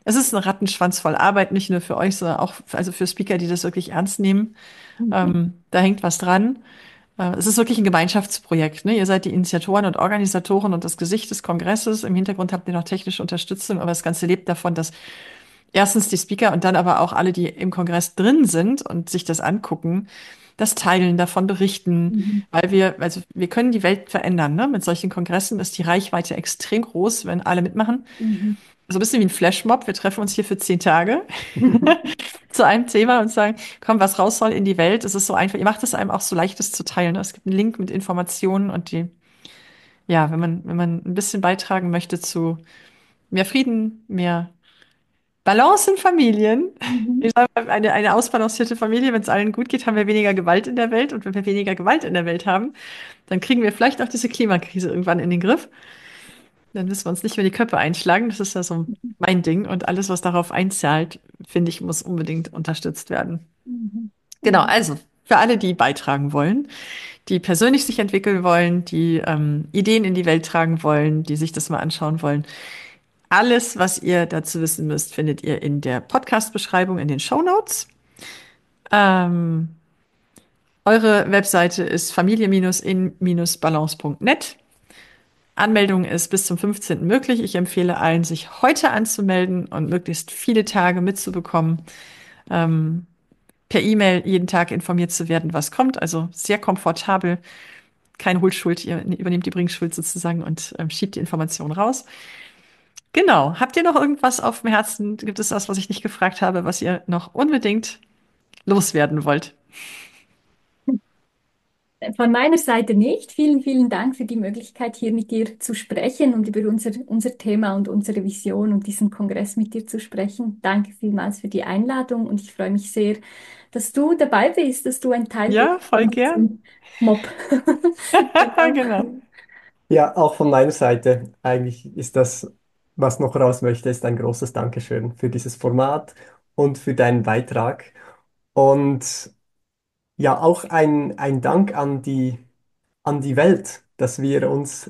[SPEAKER 1] Es ist ein Rattenschwanz voll Arbeit, nicht nur für euch, sondern auch für, also für Speaker, die das wirklich ernst nehmen.
[SPEAKER 2] Mhm.
[SPEAKER 1] Ähm, da hängt was dran. Äh, es ist wirklich ein Gemeinschaftsprojekt, ne? Ihr seid die Initiatoren und Organisatoren und das Gesicht des Kongresses. Im Hintergrund habt ihr noch technische Unterstützung, aber das Ganze lebt davon, dass erstens die Speaker und dann aber auch alle, die im Kongress drin sind und sich das angucken, das teilen, davon berichten,
[SPEAKER 2] Mhm.
[SPEAKER 1] weil wir, also wir können die Welt verändern, ne? Mit solchen Kongressen ist die Reichweite extrem groß, wenn alle mitmachen.
[SPEAKER 2] Mhm.
[SPEAKER 1] So ein bisschen wie ein Flashmob. Wir treffen uns hier für zehn Tage zu einem Thema und sagen, komm, was raus soll in die Welt. Es ist so einfach. Ihr macht es einem auch so leicht, das zu teilen. Ne? Es gibt einen Link mit Informationen und die, ja, wenn man, wenn man ein bisschen beitragen möchte zu mehr Frieden, mehr Balance in Familien.
[SPEAKER 2] Mhm.
[SPEAKER 1] Ich sage mal, eine, eine ausbalancierte Familie, wenn es allen gut geht, haben wir weniger Gewalt in der Welt. Und wenn wir weniger Gewalt in der Welt haben, dann kriegen wir vielleicht auch diese Klimakrise irgendwann in den Griff. Dann müssen wir uns nicht mehr die Köpfe einschlagen. Das ist ja so mein Ding. Und alles, was darauf einzahlt, finde ich, muss unbedingt unterstützt werden.
[SPEAKER 2] Mhm.
[SPEAKER 1] Genau,
[SPEAKER 2] Mhm.
[SPEAKER 1] also für alle, die beitragen wollen, die persönlich sich entwickeln wollen, die ähm, Ideen in die Welt tragen wollen, die sich das mal anschauen wollen. Alles, was ihr dazu wissen müsst, findet ihr in der Podcast-Beschreibung in den Shownotes. Ähm, eure Webseite ist familie-in-balance punkt net. Anmeldung ist bis zum fünfzehnten möglich. Ich empfehle allen, sich heute anzumelden und möglichst viele Tage mitzubekommen, ähm, per E-Mail jeden Tag informiert zu werden, was kommt. Also sehr komfortabel, keine Hohlschuld. Ihr übernehmt die Bringschuld sozusagen und ähm, schiebt die Information raus. Genau. Habt ihr noch irgendwas auf dem Herzen? Gibt es was, was ich nicht gefragt habe, was ihr noch unbedingt loswerden wollt?
[SPEAKER 2] Von meiner Seite nicht. Vielen, vielen Dank für die Möglichkeit, hier mit dir zu sprechen und über unser, unser Thema und unsere Vision und diesen Kongress mit dir zu sprechen. Danke vielmals für die Einladung und ich freue mich sehr, dass du dabei bist, dass du ein Teil bist
[SPEAKER 1] Ja, voll
[SPEAKER 2] von
[SPEAKER 1] gern.
[SPEAKER 2] diesem Mob. Genau.
[SPEAKER 1] Genau.
[SPEAKER 3] Ja, auch von meiner Seite. Eigentlich ist das, was noch raus möchte, ist ein großes Dankeschön für dieses Format und für deinen Beitrag. Und ja, auch ein, ein Dank an die, an die Welt, dass wir uns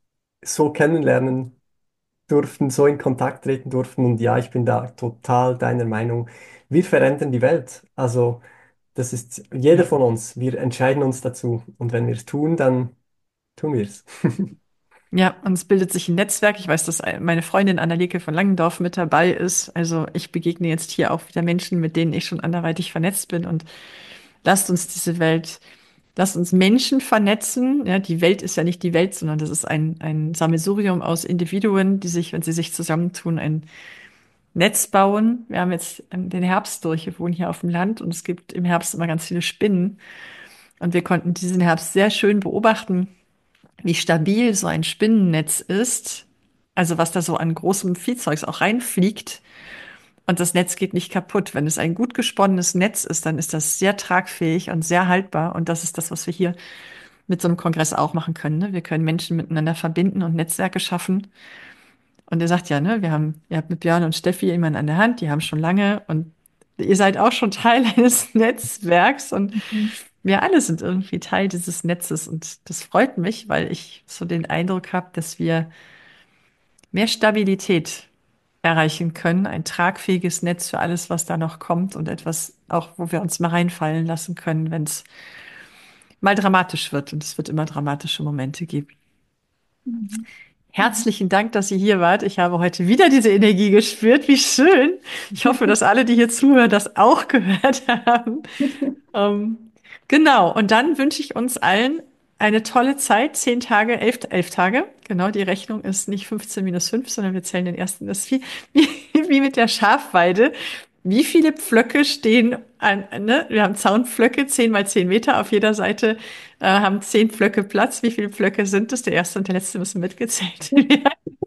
[SPEAKER 3] so kennenlernen durften, so in Kontakt treten durften. Und ja, ich bin da total deiner Meinung. Wir verändern die Welt. Also, das ist jeder
[SPEAKER 1] Ja.
[SPEAKER 3] von uns. Wir entscheiden uns dazu. Und wenn wir es tun, dann tun wir es.
[SPEAKER 1] Ja, und es bildet sich ein Netzwerk. Ich weiß, dass meine Freundin Annalieke von Langendorf mit dabei ist. Also ich begegne jetzt hier auch wieder Menschen, mit denen ich schon anderweitig vernetzt bin. Und lasst uns diese Welt, lasst uns Menschen vernetzen. Ja, die Welt ist ja nicht die Welt, sondern das ist ein, ein Sammelsurium aus Individuen, die sich, wenn sie sich zusammentun, ein Netz bauen. Wir haben jetzt den Herbst durch. Wir wohnen hier auf dem Land und es gibt im Herbst immer ganz viele Spinnen. Und wir konnten diesen Herbst sehr schön beobachten, wie stabil so ein Spinnennetz ist, also was da so an großem Viehzeugs auch reinfliegt und das Netz geht nicht kaputt. Wenn es ein gut gesponnenes Netz ist, dann ist das sehr tragfähig und sehr haltbar und das ist das, was wir hier mit so einem Kongress auch machen können. Ne? Wir können Menschen miteinander verbinden und Netzwerke schaffen. Und ihr sagt ja, ne, wir haben, ihr habt mit Björn und Steffi jemanden an der Hand, die haben schon lange und ihr seid auch schon Teil eines Netzwerks und
[SPEAKER 2] Mhm.
[SPEAKER 1] wir alle sind irgendwie Teil dieses Netzes und das freut mich, weil ich so den Eindruck habe, dass wir mehr Stabilität erreichen können, ein tragfähiges Netz für alles, was da noch kommt und etwas auch, wo wir uns mal reinfallen lassen können, wenn es mal dramatisch wird und es wird immer dramatische Momente geben.
[SPEAKER 2] Mhm. Mhm.
[SPEAKER 1] Herzlichen Dank, dass ihr hier wart. Ich habe heute wieder diese Energie gespürt. Wie schön. Ich hoffe, dass alle, die hier zuhören, das auch gehört haben. Ähm, genau. Und dann wünsche ich uns allen eine tolle Zeit. Zehn Tage, elf, elf Tage. Genau, die Rechnung ist nicht fünfzehn minus fünf, sondern wir zählen den ersten. Das ist wie, wie, wie mit der Schafweide. Wie viele Pflöcke stehen an, ne? Wir haben Zaunpflöcke, zehn mal zehn Meter auf jeder Seite, äh, haben zehn Pflöcke Platz. Wie viele Pflöcke sind es? Der erste und der letzte müssen mitgezählt werden.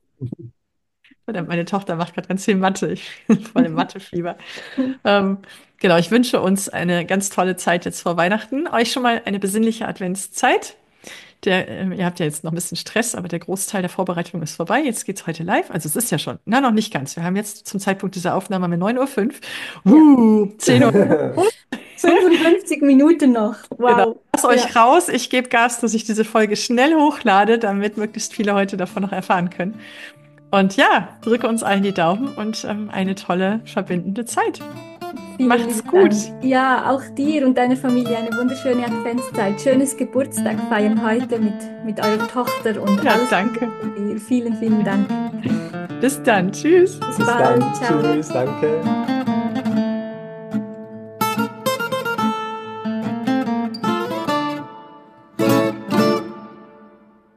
[SPEAKER 1] Verdammt, meine Tochter macht gerade ganz viel Mathe. Ich bin voll im Mathefieber. Ähm, genau, ich wünsche uns eine ganz tolle Zeit jetzt vor Weihnachten. Euch schon mal eine besinnliche Adventszeit. Der, äh, ihr habt ja jetzt noch ein bisschen Stress, aber der Großteil der Vorbereitung ist vorbei. Jetzt geht's heute live. Also es ist ja schon, na, noch nicht ganz. Wir haben jetzt zum Zeitpunkt dieser Aufnahme mit neun Uhr fünf.
[SPEAKER 2] Ja,
[SPEAKER 1] Uh, zehn Uhr.
[SPEAKER 2] fünfundfünfzig Minuten noch.
[SPEAKER 1] Genau.
[SPEAKER 2] Wow.
[SPEAKER 1] Lasst euch
[SPEAKER 2] Ja.
[SPEAKER 1] raus. Ich gebe Gas, dass ich diese Folge schnell hochlade, damit möglichst viele heute davon noch erfahren können. Und ja, drücke uns allen die Daumen und ähm, eine tolle, verbindende Zeit.
[SPEAKER 2] Vielen
[SPEAKER 1] Macht's
[SPEAKER 2] lieben
[SPEAKER 1] gut.
[SPEAKER 2] Dank. Ja, auch dir und deiner Familie eine wunderschöne Adventszeit. Schönes Geburtstag feiern heute mit, mit eurer Tochter und
[SPEAKER 1] Ja,
[SPEAKER 2] alles
[SPEAKER 1] danke.
[SPEAKER 2] Gute dir. Vielen, vielen Dank.
[SPEAKER 1] Bis dann. Tschüss.
[SPEAKER 2] Bis
[SPEAKER 3] Bis
[SPEAKER 2] bald.
[SPEAKER 3] dann.
[SPEAKER 2] Ciao.
[SPEAKER 3] Tschüss. Danke.